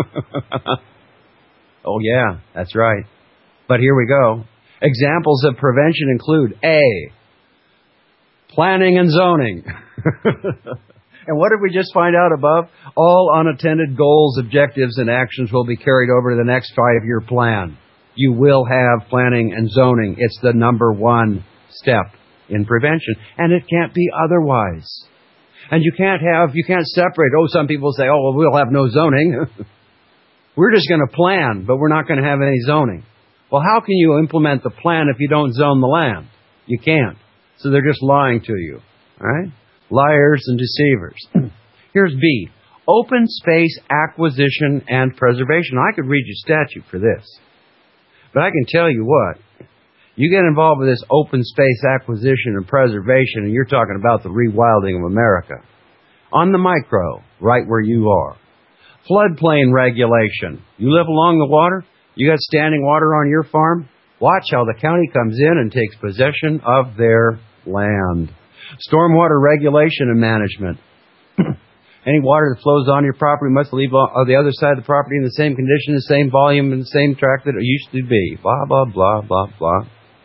Speaker 2: Oh, yeah, that's right. But here we go. Examples of prevention include A, planning and zoning. And what did we just find out above? All unattended goals, objectives, and actions will be carried over to the next 5-year plan. You will have planning and zoning. It's the number one step in prevention. And it can't be otherwise. And you can't separate. Oh, some people say, oh, well, we'll have no zoning. We're just going to plan, but we're not going to have any zoning. Well, how can you implement the plan if you don't zone the land? You can't. So they're just lying to you. All right? Liars and deceivers. Here's B. Open space acquisition and preservation. I could read you statute for this. But I can tell you what. You get involved with this open space acquisition and preservation, and you're talking about the rewilding of America. On the micro, right where you are. Floodplain regulation. You live along the water? You got standing water on your farm? Watch how the county comes in and takes possession of their land. Stormwater regulation and management. Any water that flows onto your property must leave on the other side of the property in the same condition, the same volume, and the same track that it used to be. Blah, blah, blah, blah, blah.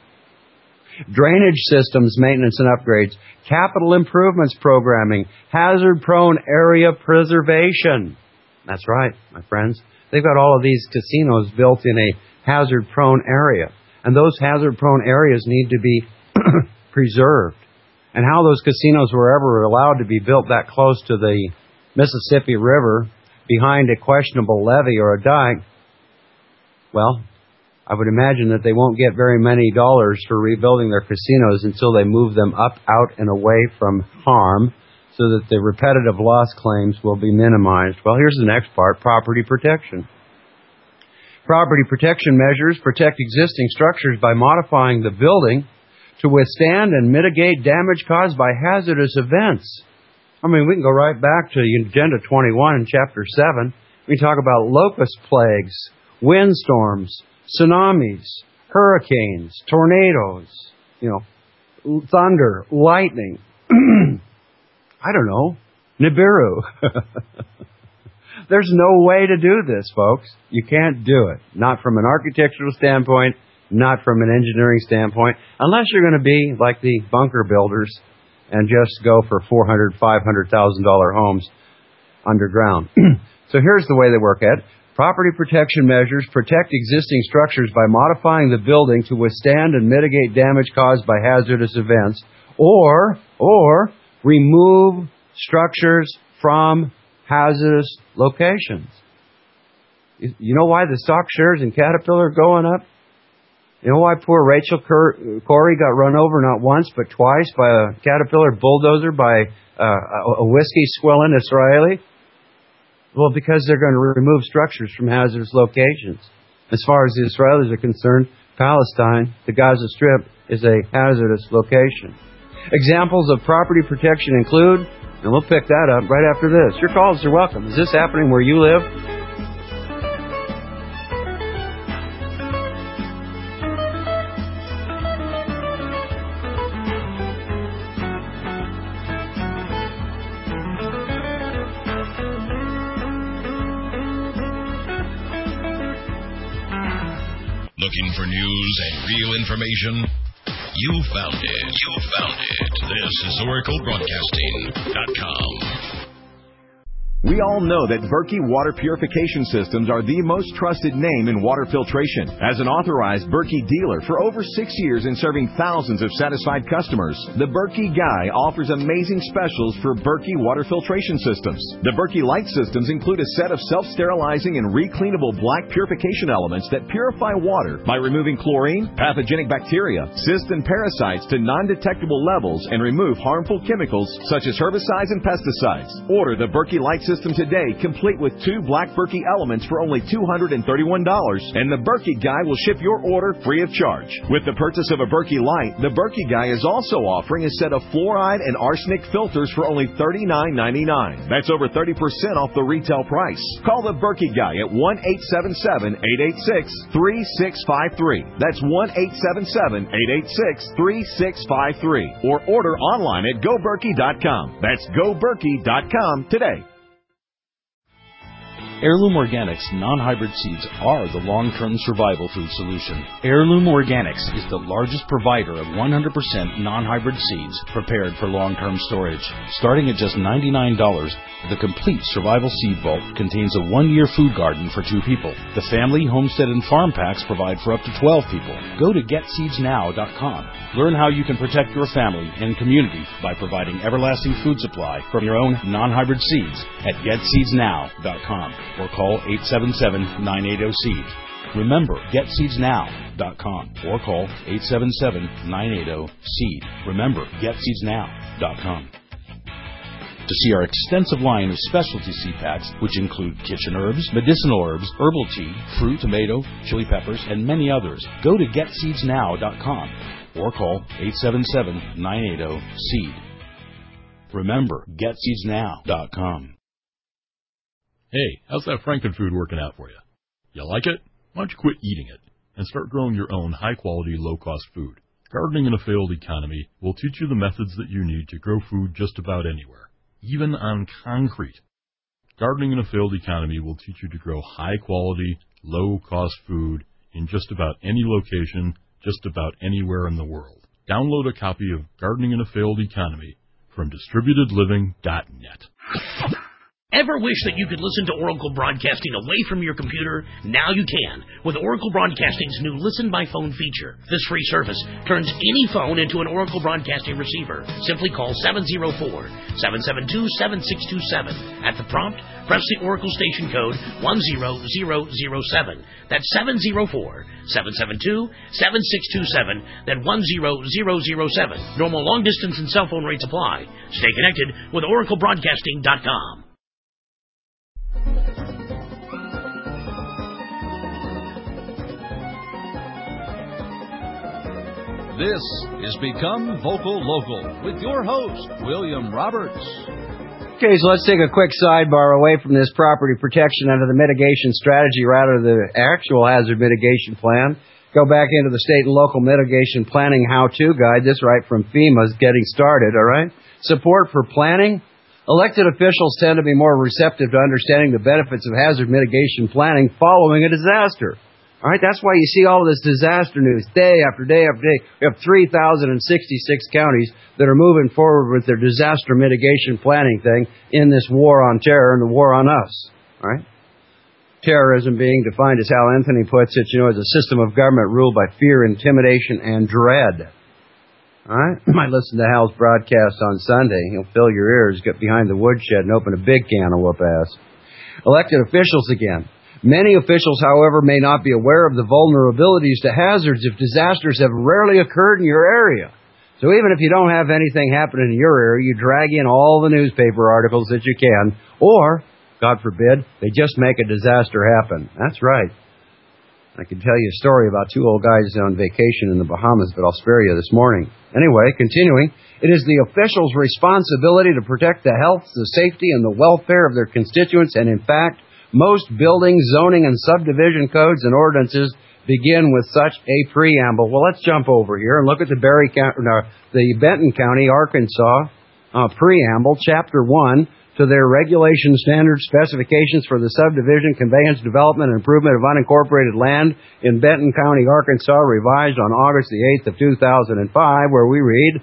Speaker 2: Drainage systems, maintenance and upgrades. Capital improvements programming. Hazard-prone area preservation. That's right, my friends. They've got all of these casinos built in a hazard-prone area. And those hazard-prone areas need to be preserved. And how those casinos were ever allowed to be built that close to the Mississippi River behind a questionable levee or a dike, well, I would imagine that they won't get very many dollars for rebuilding their casinos until they move them up, out, and away from harm so that the repetitive loss claims will be minimized. Well, here's the next part, property protection. Property protection measures protect existing structures by modifying the building to withstand and mitigate damage caused by hazardous events. I mean, we can go right back to Agenda 21 in Chapter 7. We talk about locust plagues, windstorms, tsunamis, hurricanes, tornadoes, thunder, lightning. I don't know, Nibiru. There's no way to do this, folks. You can't do it. Not from an architectural standpoint, not from an engineering standpoint, unless you're going to be like the bunker builders and just go for $400,000, $500,000 homes underground. So here's the way they work at. Property protection measures protect existing structures by modifying the building to withstand and mitigate damage caused by hazardous events, or remove structures from hazardous locations. You know why the stock shares in Caterpillar are going up? You know why poor Rachel Corey got run over not once but twice by a Caterpillar bulldozer by a whiskey swilling Israeli? Well, because they're going to remove structures from hazardous locations. As far as the Israelis are concerned, Palestine, the Gaza Strip, is a hazardous location. Examples of property protection include, and we'll pick that up right after this. Your calls are welcome. Is this happening where you live?
Speaker 4: Looking for news and real information? You found it. This is OracleBroadcasting.com.
Speaker 9: We all know that Berkey water purification systems are the most trusted name in water filtration. As an authorized Berkey dealer for over 6 years and serving thousands of satisfied customers, the Berkey Guy offers amazing specials for Berkey water filtration systems. The Berkey Light systems include a set of self-sterilizing and recleanable black purification elements that purify water by removing chlorine, pathogenic bacteria, cysts, and parasites to non-detectable levels and remove harmful chemicals such as herbicides and pesticides. Order the Berkey Light system today, complete with 2 black Berkey elements for only $231, and the Berkey Guy will ship your order free of charge. With the purchase of a Berkey Light, the Berkey Guy is also offering a set of fluoride and arsenic filters for only $39.99. That's over 30% off the retail price. Call the Berkey Guy at 1-877-886-3653. That's 1-877-886-3653. Or order online at GoBerkey.com. That's GoBerkey.com today.
Speaker 10: Heirloom Organics non-hybrid seeds are the long-term survival food solution. Heirloom Organics is the largest provider of 100% non-hybrid seeds prepared for long-term storage. Starting at just $99, the complete survival seed vault contains a 1-year food garden for 2 people. The family, homestead, and farm packs provide for up to 12 people. Go to GetSeedsNow.com. Learn how you can protect your family and community by providing everlasting food supply from your own non-hybrid seeds at GetSeedsNow.com. Or call 877-980-SEED. Remember, GetSeedsNow.com. Or call 877-980-SEED. Remember, GetSeedsNow.com. To see our extensive line of specialty seed packs, which include kitchen herbs, medicinal herbs, herbal tea, fruit, tomato, chili peppers, and many others, go to GetSeedsNow.com. Or call 877-980-SEED. Remember, GetSeedsNow.com.
Speaker 11: Hey, how's that Frankenfood working out for you? You like it? Why don't you quit eating it and start growing your own high-quality, low-cost food? Gardening in a failed economy will teach you the methods that you need to grow food just about anywhere, even on concrete. Gardening in a failed economy will teach you to grow high-quality, low-cost food in just about any location, just about anywhere in the world. Download a copy of Gardening in a Failed Economy from DistributedLiving.net.
Speaker 12: Ever wish that you could listen to Oracle Broadcasting away from your computer? Now you can with Oracle Broadcasting's new Listen by Phone feature. This free service turns any phone into an Oracle Broadcasting receiver. Simply call 704-772-7627. At the prompt, press the Oracle station code 10007. That's 704-772-7627, then 10007. Normal long distance and cell phone rates apply. Stay connected with OracleBroadcasting.com.
Speaker 1: This is Become Vocal Local with your host, William Roberts.
Speaker 2: Okay, so let's take a quick sidebar away from this property protection under the mitigation strategy, rather the actual hazard mitigation plan. Go back into the state and local mitigation planning how-to guide. This right from FEMA's Getting Started, all right? Support for planning. Elected officials tend to be more receptive to understanding the benefits of hazard mitigation planning following a disaster. All right, that's why you see all of this disaster news day after day after day. We have 3,066 counties that are moving forward with their disaster mitigation planning thing in this war on terror and the war on us. All right? Terrorism being defined, as Hal Anthony puts it, as a system of government ruled by fear, intimidation, and dread. All right? You might listen to Hal's broadcast on Sunday. He'll fill your ears, get behind the woodshed, and open a big can of whoop-ass. Elected officials again. Many officials, however, may not be aware of the vulnerabilities to hazards if disasters have rarely occurred in your area. So even if you don't have anything happening in your area, you drag in all the newspaper articles that you can, or, God forbid, they just make a disaster happen. That's right. I could tell you a story about two old guys on vacation in the Bahamas, but I'll spare you this morning. Anyway, continuing, it is the officials' responsibility to protect the health, the safety, and the welfare of their constituents, and in fact, most building, zoning, and subdivision codes and ordinances begin with such a preamble. Well, let's jump over here and look at the Benton County, Arkansas preamble, Chapter 1, to their regulation standards, specifications for the subdivision, conveyance, development, and improvement of unincorporated land in Benton County, Arkansas, revised on August the 8th of 2005, where we read,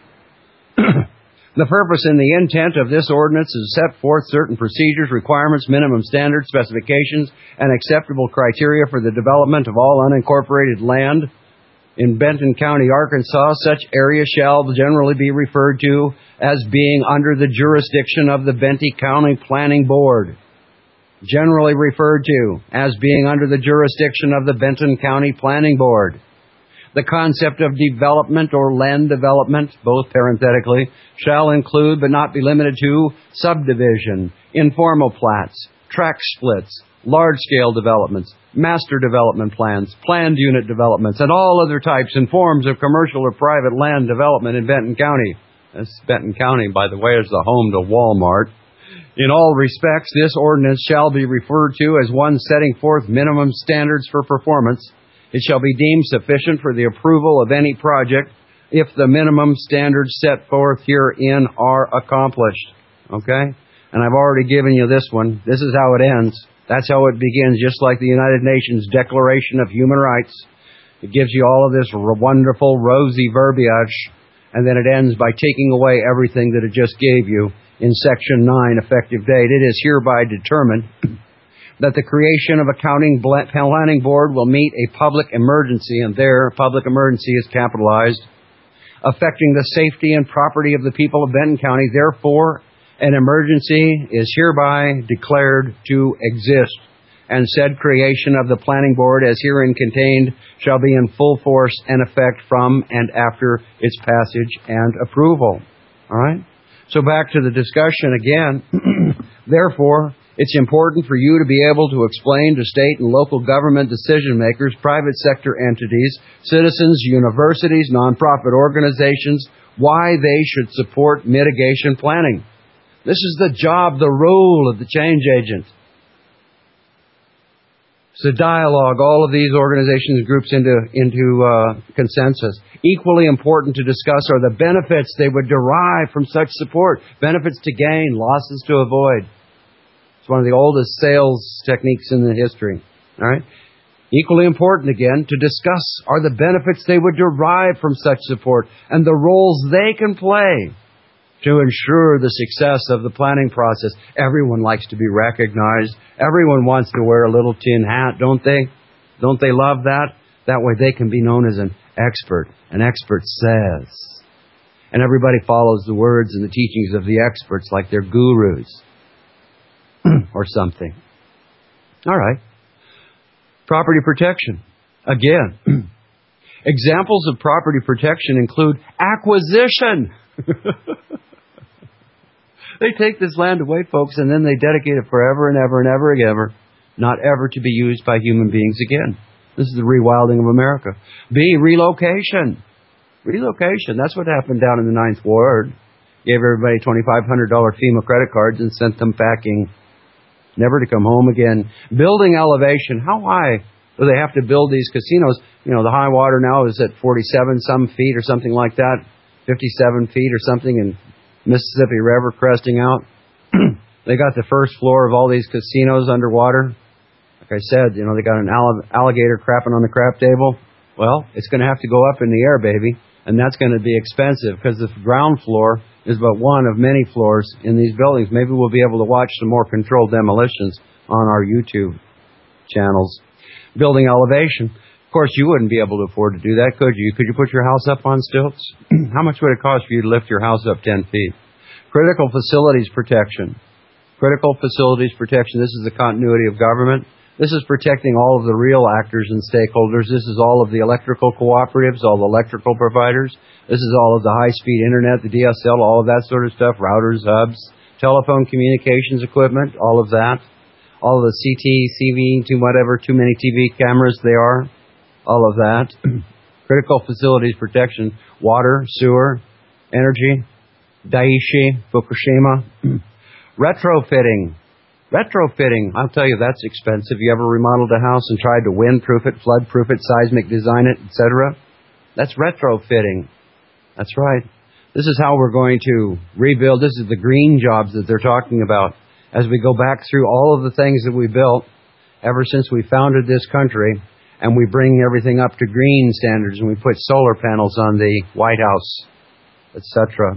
Speaker 2: the purpose and the intent of this ordinance is to set forth certain procedures, requirements, minimum standards, specifications, and acceptable criteria for the development of all unincorporated land in Benton County, Arkansas. Such area shall generally be referred to as being under the jurisdiction of the Benton County Planning Board. Generally referred to as being under the jurisdiction of the Benton County Planning Board. The concept of development or land development, both parenthetically, shall include but not be limited to subdivision, informal plats, tract splits, large-scale developments, master development plans, planned unit developments, and all other types and forms of commercial or private land development in Benton County. This Benton County, by the way, is the home to Walmart. In all respects, this ordinance shall be referred to as one setting forth minimum standards for performance. It shall be deemed sufficient for the approval of any project if the minimum standards set forth herein are accomplished. Okay? And I've already given you this one. This is how it ends. That's how it begins, just like the United Nations Declaration of Human Rights. It gives you all of this wonderful, rosy verbiage, and then it ends by taking away everything that it just gave you in Section 9, effective date. It is hereby determined that the creation of a county planning board will meet a public emergency, and there, public emergency is capitalized, affecting the safety and property of the people of Benton County. Therefore, an emergency is hereby declared to exist, and said creation of the planning board as herein contained shall be in full force and effect from and after its passage and approval. All right? So back to the discussion again. Therefore, it's important for you to be able to explain to state and local government decision makers, private sector entities, citizens, universities, nonprofit organizations, why they should support mitigation planning. This is the job, the role of the change agent. It's a dialogue, all of these organizations and groups into consensus. Equally important to discuss are the benefits they would derive from such support. Benefits to gain, losses to avoid. It's one of the oldest sales techniques in the history. All right? Equally important, again, to discuss are the benefits they would derive from such support and the roles they can play to ensure the success of the planning process. Everyone likes to be recognized. Everyone wants to wear a little tin hat, don't they? Don't they love that? That way they can be known as an expert. An expert says. And everybody follows the words and the teachings of the experts like they're gurus. Or something. All right. Property protection. Again. Examples of property protection include acquisition. They take this land away, folks, and then they dedicate it forever and ever and ever and ever, not ever to be used by human beings again. This is the rewilding of America. B, relocation. Relocation. That's what happened down in the 9th Ward. Gave everybody $2,500 FEMA credit cards and sent them packing, never to come home again. Building elevation. How high do they have to build these casinos? You know, the high water now is at 47 some feet or something like that, 57 feet or something, and Mississippi River cresting out. They got the first floor of all these casinos underwater. Like I said, you know, they got an alligator crapping on the crap table. Well, it's going to have to go up in the air, baby. And that's going to be expensive because the ground floor is but one of many floors in these buildings. Maybe we'll be able to watch some more controlled demolitions on our YouTube channels. Building elevation. Of course, you wouldn't be able to afford to do that, could you? Could you put your house up on stilts? How much would it cost for you to lift your house up 10 feet? Critical facilities protection. Critical facilities protection. This is the continuity of government. This is protecting all of the real actors and stakeholders. This is all of the electrical cooperatives, all the electrical providers. This is all of the high-speed internet, the DSL, all of that sort of stuff, routers, hubs, telephone communications equipment, all of that. All of the CT, CV, too many TV cameras they are, all of that. Critical facilities protection, water, sewer, energy, Daiichi, Fukushima. Retrofitting. I'll tell you, that's expensive. You ever remodeled a house and tried to windproof it, floodproof it, seismic design it, etc.? That's retrofitting. That's right. This is how we're going to rebuild. This is the green jobs that they're talking about. As we go back through all of the things that we built ever since we founded this country, and we bring everything up to green standards, and we put solar panels on the White House, etc.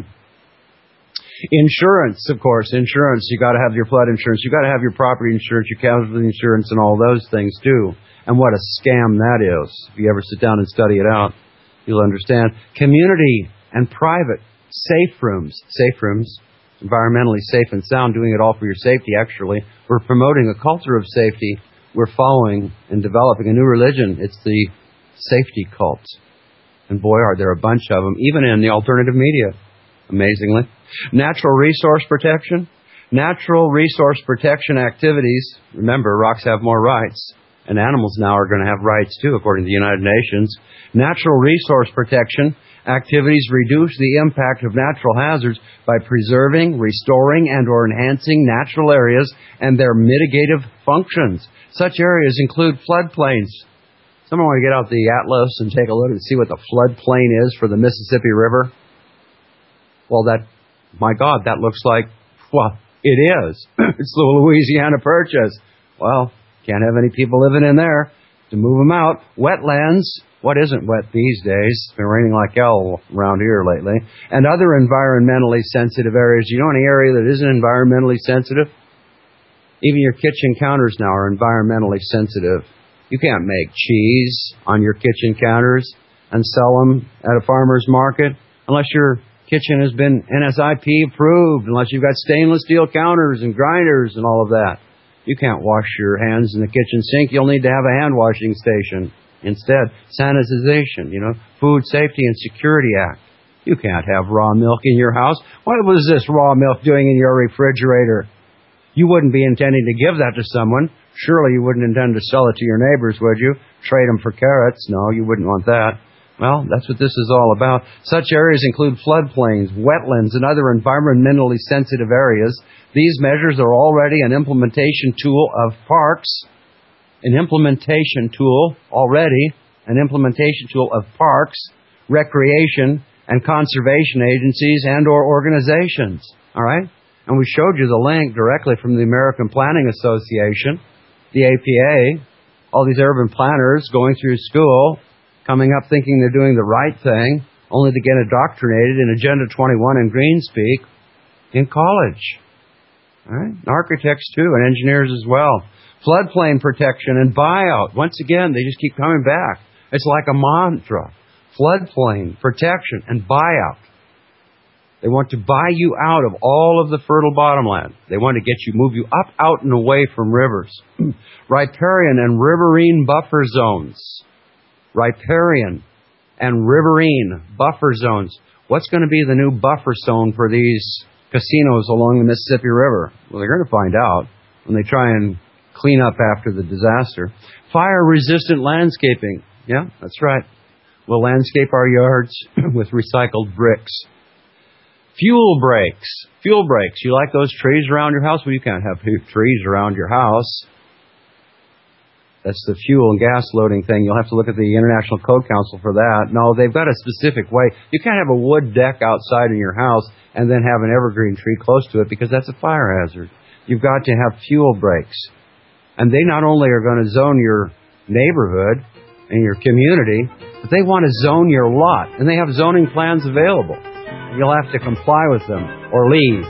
Speaker 2: Insurance, of course, insurance. You got to have your flood insurance. You got to have your property insurance, your casualty insurance, and all those things too. And what a scam that is. If you ever sit down and study it out, you'll understand. Community and private safe rooms, environmentally safe and sound, doing it all for your safety, actually. We're promoting a culture of safety. We're following and developing a new religion. It's the safety cult. And boy, are there a bunch of them, even in the alternative media, amazingly. Natural resource protection. Natural resource protection activities. Remember, rocks have more rights, and animals now are going to have rights too, according to the United Nations. Natural resource protection activities reduce the impact of natural hazards by preserving, restoring, and or enhancing natural areas and their mitigative functions. Such areas include floodplains. Someone want to get out the atlas and take a look and see what the floodplain is for the Mississippi River? Well, my God, that looks like, well, it is. It's the Louisiana Purchase. Well, can't have any people living in there to move them out. Wetlands. What isn't wet these days? It's been raining like hell around here lately. And other environmentally sensitive areas. You know any area that isn't environmentally sensitive? Even your kitchen counters now are environmentally sensitive. You can't make cheese on your kitchen counters and sell them at a farmer's market unless your kitchen has been NSIP approved, unless you've got stainless steel counters and grinders and all of that. You can't wash your hands in the kitchen sink. You'll need to have a hand washing station. Instead, sanitization, Food Safety and Security Act. You can't have raw milk in your house. What was this raw milk doing in your refrigerator? You wouldn't be intending to give that to someone. Surely you wouldn't intend to sell it to your neighbors, would you? Trade them for carrots? No, you wouldn't want that. Well, that's what this is all about. Such areas include floodplains, wetlands, and other environmentally sensitive areas. These measures are already an implementation tool of parks. An implementation tool of parks, recreation, and conservation agencies and or organizations. All right? And we showed you the link directly from the American Planning Association, the APA, all these urban planners going through school, coming up thinking they're doing the right thing, only to get indoctrinated in Agenda 21 and Greenspeak in college. All right? And architects too, and engineers as well. Floodplain protection and buyout. Once again, they just keep coming back. It's like a mantra. Floodplain protection and buyout. They want to buy you out of all of the fertile bottomland. They want to move you up, out, and away from rivers. Riparian and riverine buffer zones. Riparian and riverine buffer zones. What's going to be the new buffer zone for these casinos along the Mississippi River? Well, they're going to find out when they try and clean up after the disaster. Fire-resistant landscaping. Yeah, that's right. We'll landscape our yards with recycled bricks. Fuel breaks. Fuel breaks. You like those trees around your house? Well, you can't have trees around your house. That's the fuel and gas loading thing. You'll have to look at the International Code Council for that. No, they've got a specific way. You can't have a wood deck outside in your house and then have an evergreen tree close to it because that's a fire hazard. You've got to have fuel breaks. And they not only are going to zone your neighborhood and your community, but they want to zone your lot. And they have zoning plans available. You'll have to comply with them or leave.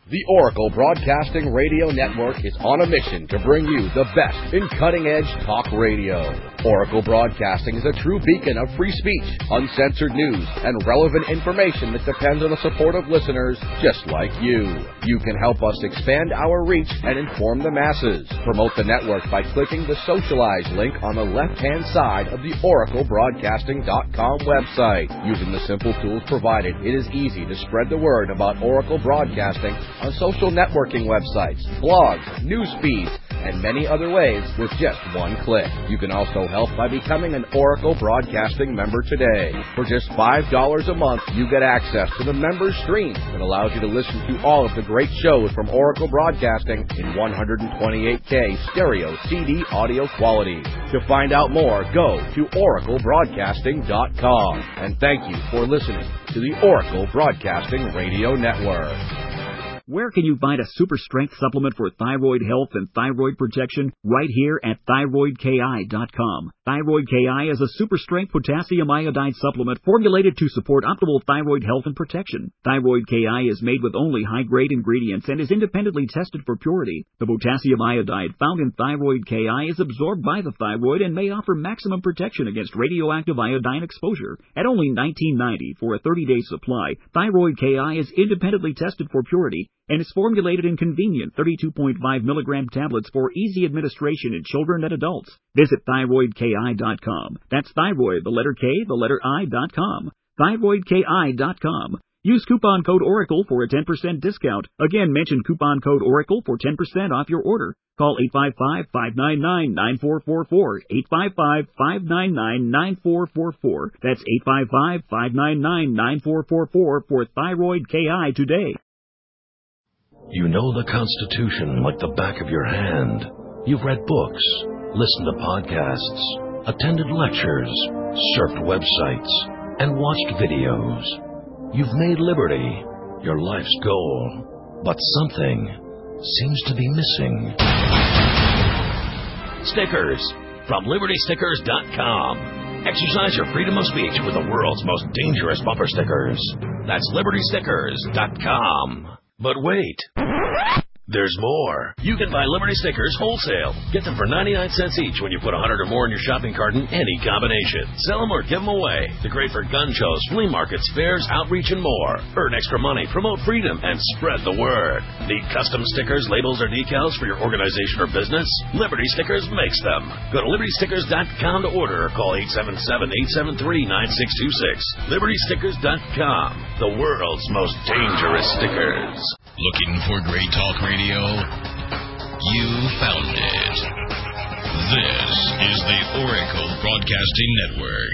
Speaker 13: The Oracle Broadcasting Radio Network is on a mission to bring you the best in cutting-edge talk radio. Oracle Broadcasting is a true beacon of free speech, uncensored news, and relevant information that depends on the support of listeners just like you. You can help us expand our reach and inform the masses. Promote the network by clicking the Socialize link on the left-hand side of the OracleBroadcasting.com website. Using the simple tools provided, it is easy to spread the word about Oracle Broadcasting on social networking websites, blogs, news feeds, and many other ways with just one click. You can also help by becoming an Oracle Broadcasting member today. For just $5 a month, you get access to the member stream that allows you to listen to all of the great shows from Oracle Broadcasting in 128K stereo CD audio quality. To find out more, go to OracleBroadcasting.com. And thank you for listening to the Oracle Broadcasting Radio Network.
Speaker 3: Where can you find a super strength supplement for thyroid health and thyroid protection? Right here at ThyroidKI.com. Thyroid KI is a super strength potassium iodide supplement formulated to support optimal thyroid health and protection. Thyroid KI is made with only high-grade ingredients and is independently tested for purity. The potassium iodide found in Thyroid KI is absorbed by the thyroid and may offer maximum protection against radioactive iodine exposure. At only $19.90 for a 30-day supply, Thyroid KI is independently tested for purity and is formulated in convenient 32.5 milligram tablets for easy administration in children and adults. Visit ThyroidKI.com. That's thyroid, the letter K, the letter I.com. ThyroidKI.com. Use coupon code ORACLE for a 10% discount. Again, mention coupon code ORACLE for 10% off your order. Call 855-599-9444. 855-599-9444. That's 855-599-9444 for Thyroid KI today.
Speaker 4: You know the Constitution like the back of your hand. You've read books, listened to podcasts, attended lectures, surfed websites, and watched videos. You've made liberty your life's goal, but something seems to be missing. Stickers from LibertyStickers.com. Exercise your freedom of speech with the world's most dangerous bumper stickers. That's LibertyStickers.com. But wait, there's more. You can buy Liberty Stickers wholesale. Get them for 99 cents each when you put 100 or more in your shopping cart in any combination. Sell them or give them away. They're great for gun shows, flea markets, fairs, outreach, and more. Earn extra money, promote freedom, and spread the word. Need custom stickers, labels, or decals for your organization or business? Liberty Stickers makes them. Go to LibertyStickers.com to order or call 877-873-9626. LibertyStickers.com. The world's most dangerous stickers.
Speaker 17: Looking for great talk radio? You found it. This is the Oracle Broadcasting Network.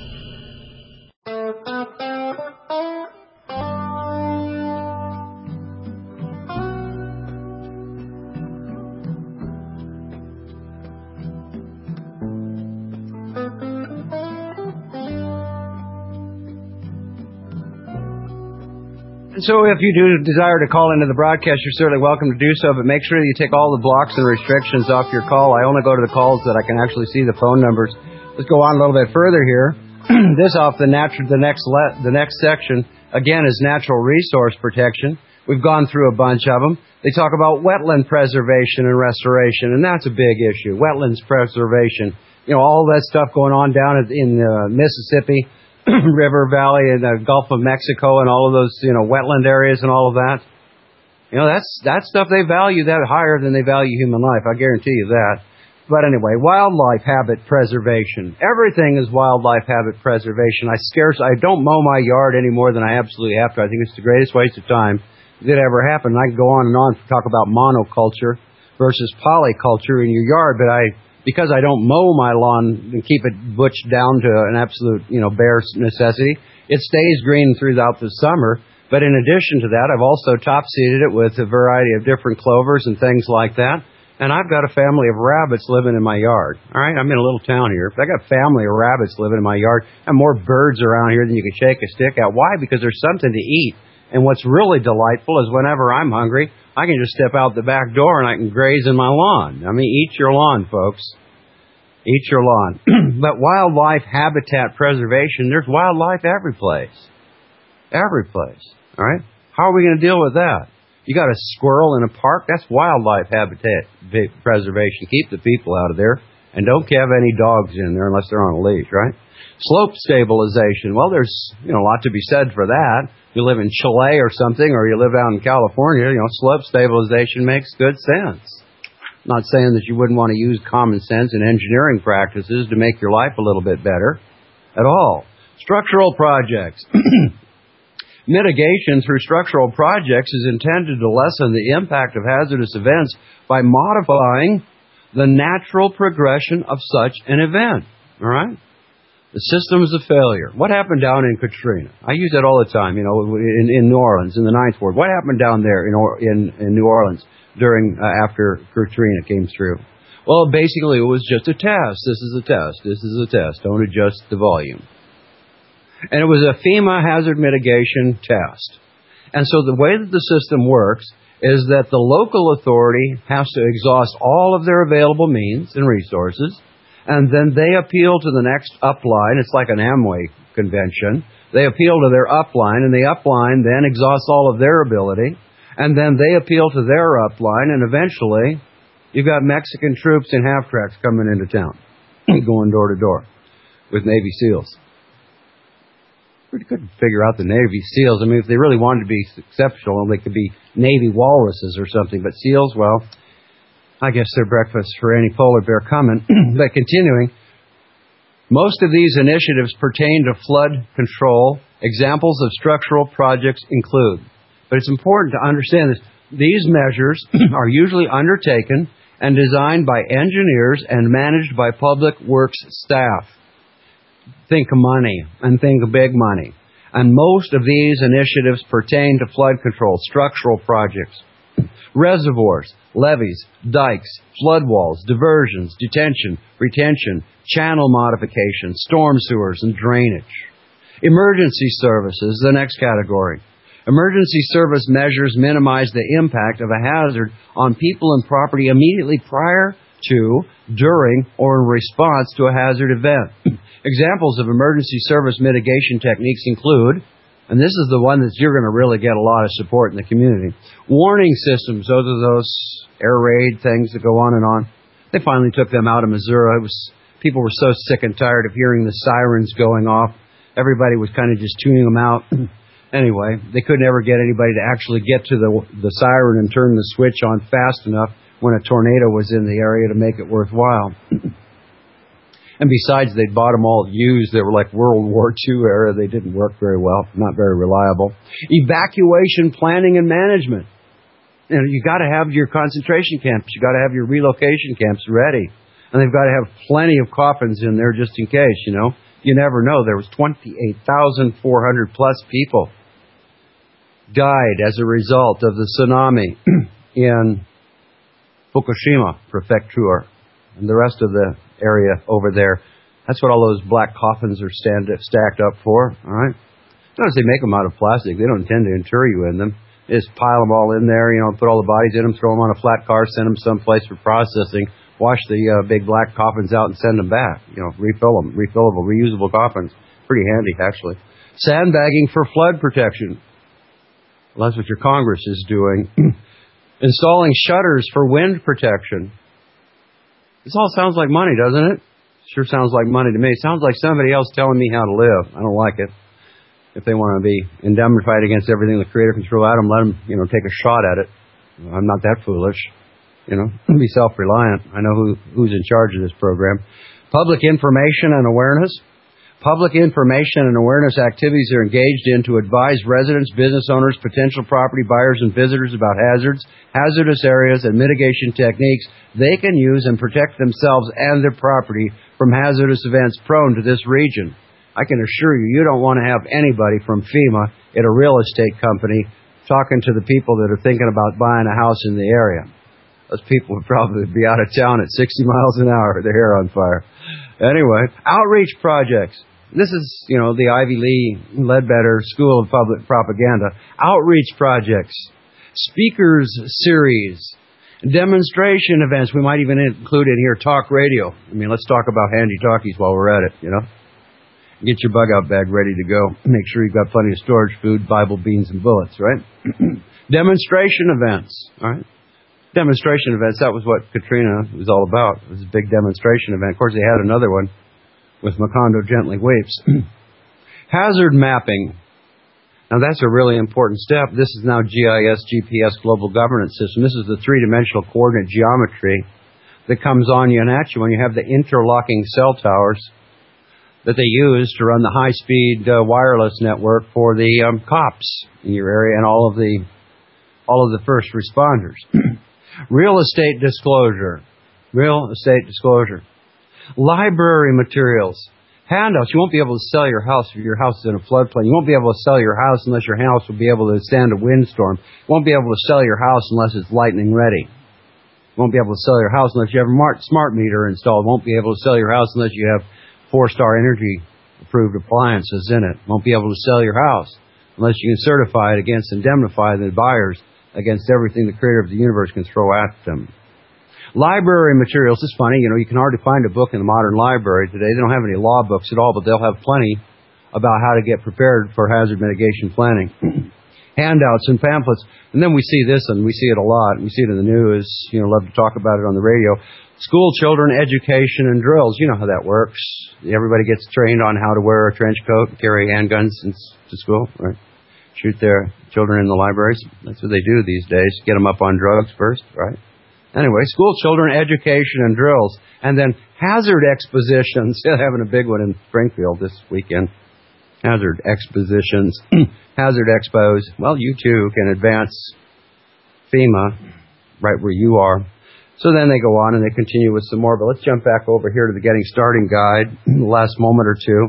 Speaker 2: So if you do desire to call into the broadcast, you're certainly welcome to do so, but make sure that you take all the blocks and restrictions off your call. I only go to the calls that I can actually see the phone numbers. Let's go on a little bit further here. This off the next section, again, is natural resource protection. We've gone through a bunch of them. They talk about wetland preservation and restoration, and that's a big issue. Wetlands preservation. You know, all that stuff going on down in Mississippi River Valley and the Gulf of Mexico and all of those, wetland areas and all of that. That's stuff they value that higher than they value human life. I guarantee you that. But anyway, wildlife habitat preservation. Everything is wildlife habitat preservation. I don't mow my yard any more than I absolutely have to. I think it's the greatest waste of time that ever happened. I can go on and on to talk about monoculture versus polyculture in your yard, but because I don't mow my lawn and keep it butched down to an absolute, bare necessity, it stays green throughout the summer. But in addition to that, I've also top-seeded it with a variety of different clovers and things like that. And I've got a family of rabbits living in my yard. All right, I'm in a little town here. But I got a family of rabbits living in my yard and more birds around here than you can shake a stick at. Why? Because there's something to eat. And what's really delightful is whenever I'm hungry, I can just step out the back door and I can graze in my lawn. I mean, eat your lawn, folks. Eat your lawn. But wildlife habitat preservation, there's wildlife every place. Every place. All right? How are we going to deal with that? You got a squirrel in a park, that's wildlife habitat preservation. Keep the people out of there, and don't have any dogs in there unless they're on a leash, right? Slope stabilization. Well, there's a lot to be said for that. You live in Chile or something, or you live out in California, slope stabilization makes good sense. I'm not saying that you wouldn't want to use common sense and engineering practices to make your life a little bit better at all. Structural projects. Mitigation through structural projects is intended to lessen the impact of hazardous events by modifying the natural progression of such an event. All right? The systems of failure. What happened down in Katrina? I use that all the time, in New Orleans, in the Ninth Ward. What happened down there in New Orleans after Katrina came through? Well, basically it was just a test. This is a test. This is a test. Don't adjust the volume. And it was a FEMA hazard mitigation test. And so the way that the system works is that the local authority has to exhaust all of their available means and resources, and then they appeal to the next upline. It's like an Amway convention. They appeal to their upline, and the upline then exhausts all of their ability, and then they appeal to their upline, and eventually you've got Mexican troops in half-tracks coming into town, going door to door with Navy SEALs. We couldn't figure out the Navy SEALs. I mean, if they really wanted to be exceptional, they could be Navy walruses or something. But SEALs, well, I guess they're breakfast for any polar bear coming. But continuing, most of these initiatives pertain to flood control. Examples of structural projects include. But it's important to understand this. These measures are usually undertaken and designed by engineers and managed by public works staff. Think of money and think of big money. And most of these initiatives pertain to flood control, structural projects, reservoirs, levees, dikes, flood walls, diversions, detention, retention, channel modification, storm sewers, and drainage. Emergency services, the next category. Emergency service measures minimize the impact of a hazard on people and property immediately prior to, during, or in response to a hazard event. Examples of emergency service mitigation techniques include, and this is the one that you're going to really get a lot of support in the community, warning systems. Those are those air raid things that go on and on. They finally took them out of Missouri. People were so sick and tired of hearing the sirens going off. Everybody was kind of just tuning them out. Anyway, they couldn't ever get anybody to actually get to the siren and turn the switch on fast enough when a tornado was in the area to make it worthwhile. And besides, they'd bought them all used. They were like World War II era. They didn't work very well, not very reliable. Evacuation planning and management. You got to have your concentration camps. You got to have your relocation camps ready. And they've got to have plenty of coffins in there just in case, You never know. There was 28,400 plus people died as a result of the tsunami in Fukushima Prefecture and the rest of the area over there. That's what all those black coffins are stacked up for, all right? Notice they make them out of plastic. They don't intend to inter you in them. They just pile them all in there, put all the bodies in them, throw them on a flat car, send them someplace for processing, wash the big black coffins out and send them back. Refill them, refillable, reusable coffins. Pretty handy, actually. Sandbagging for flood protection. Well, that's what your Congress is doing. Installing shutters for wind protection. This all sounds like money, doesn't it? Sure sounds like money to me. It sounds like somebody else telling me how to live. I don't like it. If they want to be indemnified against everything the Creator can throw at them, let them, take a shot at it. I'm not that foolish. Be self-reliant. I know who's in charge of this program. Public information and awareness. Public information and awareness activities are engaged in to advise residents, business owners, potential property buyers, and visitors about hazards, hazardous areas, and mitigation techniques they can use and protect themselves and their property from hazardous events prone to this region. I can assure you, you don't want to have anybody from FEMA at a real estate company talking to the people that are thinking about buying a house in the area. Those people would probably be out of town at 60 miles an hour with their hair on fire. Anyway, outreach projects. This is, the Ivy Lee Ledbetter School of Public Propaganda. Outreach projects, speakers series, demonstration events. We might even include in here talk radio. Let's talk about handy talkies while we're at it, Get your bug out bag ready to go. Make sure you've got plenty of storage, food, Bible, beans, and bullets, right? Demonstration events, all right? Demonstration events, that was what Katrina was all about. It was a big demonstration event. Of course, they had another one with Macondo Gently Weeps. Hazard mapping. Now, that's a really important step. This is now GIS, GPS, Global Governance System. This is the three-dimensional coordinate geometry that comes on you and at you when you have the interlocking cell towers that they use to run the high-speed wireless network for the cops in your area and all of the first responders. Real estate disclosure. Real estate disclosure. Library materials. Handouts. You won't be able to sell your house if your house is in a floodplain. You won't be able to sell your house unless your house will be able to stand a windstorm. You won't be able to sell your house unless it's lightning ready. You won't be able to sell your house unless you have a smart meter installed. You won't be able to sell your house unless you have 4-star energy approved appliances in it. You won't be able to sell your house unless you can certify it against, indemnify the buyers against everything the creator of the universe can throw at them. Library materials. It's funny, you can hardly find a book in the modern library today. They don't have any law books at all, but they'll have plenty about how to get prepared for hazard mitigation planning. Handouts and pamphlets. And then we see this, and we see it a lot. We see it in the news. Love to talk about it on the radio. School children education and drills. You know how that works. Everybody gets trained on how to wear a trench coat and carry handguns to school, right? Shoot their children in the libraries. That's what they do these days. Get them up on drugs first, right? Anyway, school children education and drills. And then hazard expositions. They're having a big one in Springfield this weekend. Hazard expositions. Hazard expos. Well, you too can advance FEMA right where you are. So then they go on and they continue with some more. But let's jump back over here to the Getting Starting Guide, the last moment or two.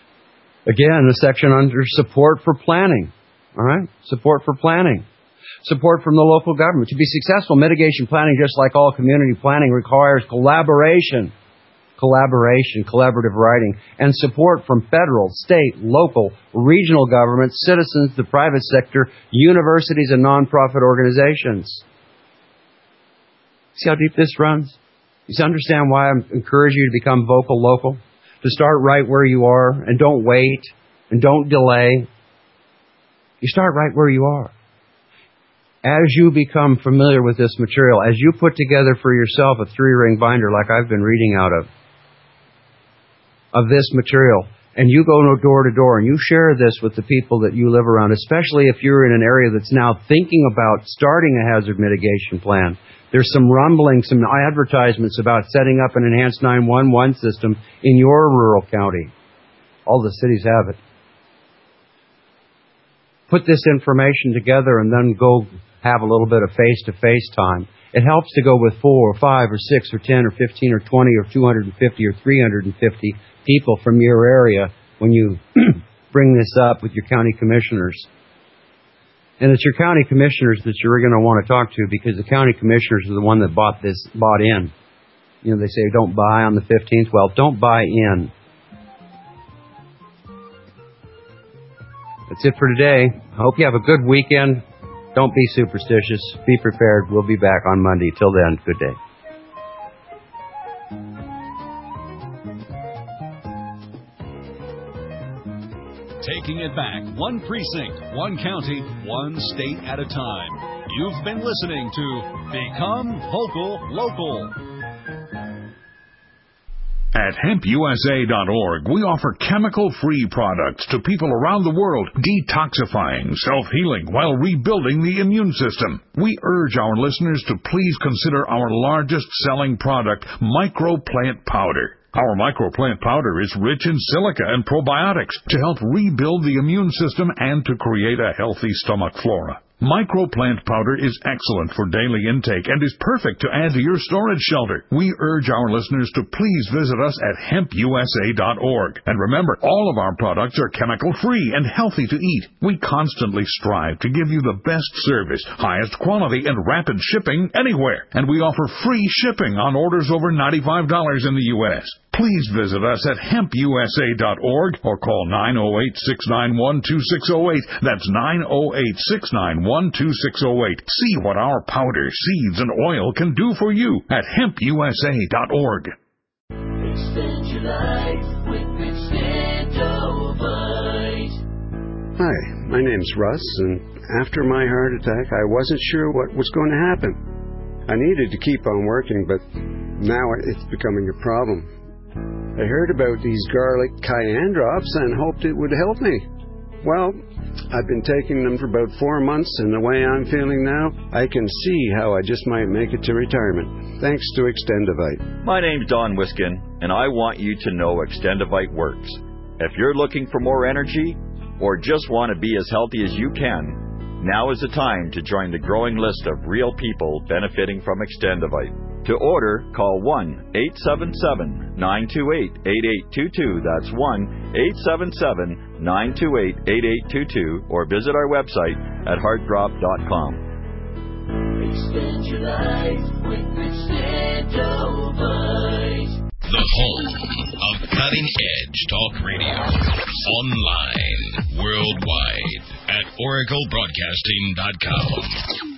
Speaker 2: Again, the section under support for planning. All right? Support for planning. Support from the local government. To be successful, mitigation planning, just like all community planning, requires collaboration, collaborative writing, and support from federal, state, local, regional governments, citizens, the private sector, universities, and nonprofit organizations. See how deep this runs? You understand why I encourage you to become vocal local? To start right where you are, and don't wait, and don't delay. You start right where you are. As you become familiar with this material, as you put together for yourself a 3-ring binder like I've been reading out of this material, and you go door to door and you share this with the people that you live around, especially if you're in an area that's now thinking about starting a hazard mitigation plan. There's some rumblings, some advertisements about setting up an enhanced 911 system in your rural county. All the cities have it. Put this information together and then go have a little bit of face-to-face time. It helps to go with 4 or 5 or 6 or 10 or 15 or 20 or 250 or 350 people from your area when you bring this up with your county commissioners. And it's your county commissioners that you're going to want to talk to, because the county commissioners are the one that bought in. They say don't buy on the 15th. Well, don't buy in. That's it for today. I hope you have a good weekend. Don't be superstitious. Be prepared. We'll be back on Monday. Till then, good day.
Speaker 1: Taking it back, one precinct, one county, one state at a time. You've been listening to Become Vocal Local.
Speaker 5: At hempusa.org, we offer chemical-free products to people around the world, detoxifying, self-healing, while rebuilding the immune system. We urge our listeners to please consider our largest-selling product, Microplant Powder. Our Microplant Powder is rich in silica and probiotics to help rebuild the immune system and to create a healthy stomach flora. Microplant Powder is excellent for daily intake and is perfect to add to your storage shelter. We urge our listeners to please visit us at hempusa.org. And remember, all of our products are chemical-free and healthy to eat. We constantly strive to give you the best service, highest quality, and rapid shipping anywhere. And we offer free shipping on orders over $95 in the U.S. Please visit us at hempusa.org or call 908-691-2608. That's 908-691-2608. See what our powder, seeds, and oil can do for you at hempusa.org.
Speaker 8: Extend your life with Extendovite.
Speaker 6: Hi, my name's Russ, and after my heart attack, I wasn't sure what was going to happen. I needed to keep on working, but now it's becoming a problem. I heard about these garlic cayenne drops and hoped it would help me. Well, I've been taking them for about 4 months, and the way I'm feeling now, I can see how I just might make it to retirement, thanks to Extendivite.
Speaker 7: My name's Don Wiskin, and I want you to know Extendivite works. If you're looking for more energy, or just want to be as healthy as you can, now is the time to join the growing list of real people benefiting from Extendivite. To order, call 1-877-928-8822. That's 1-877-928-8822, or visit our website at heartdrop.com.
Speaker 8: Extend your life with Extendivite.
Speaker 17: The home of cutting edge talk radio. Online, worldwide, at oraclebroadcasting.com.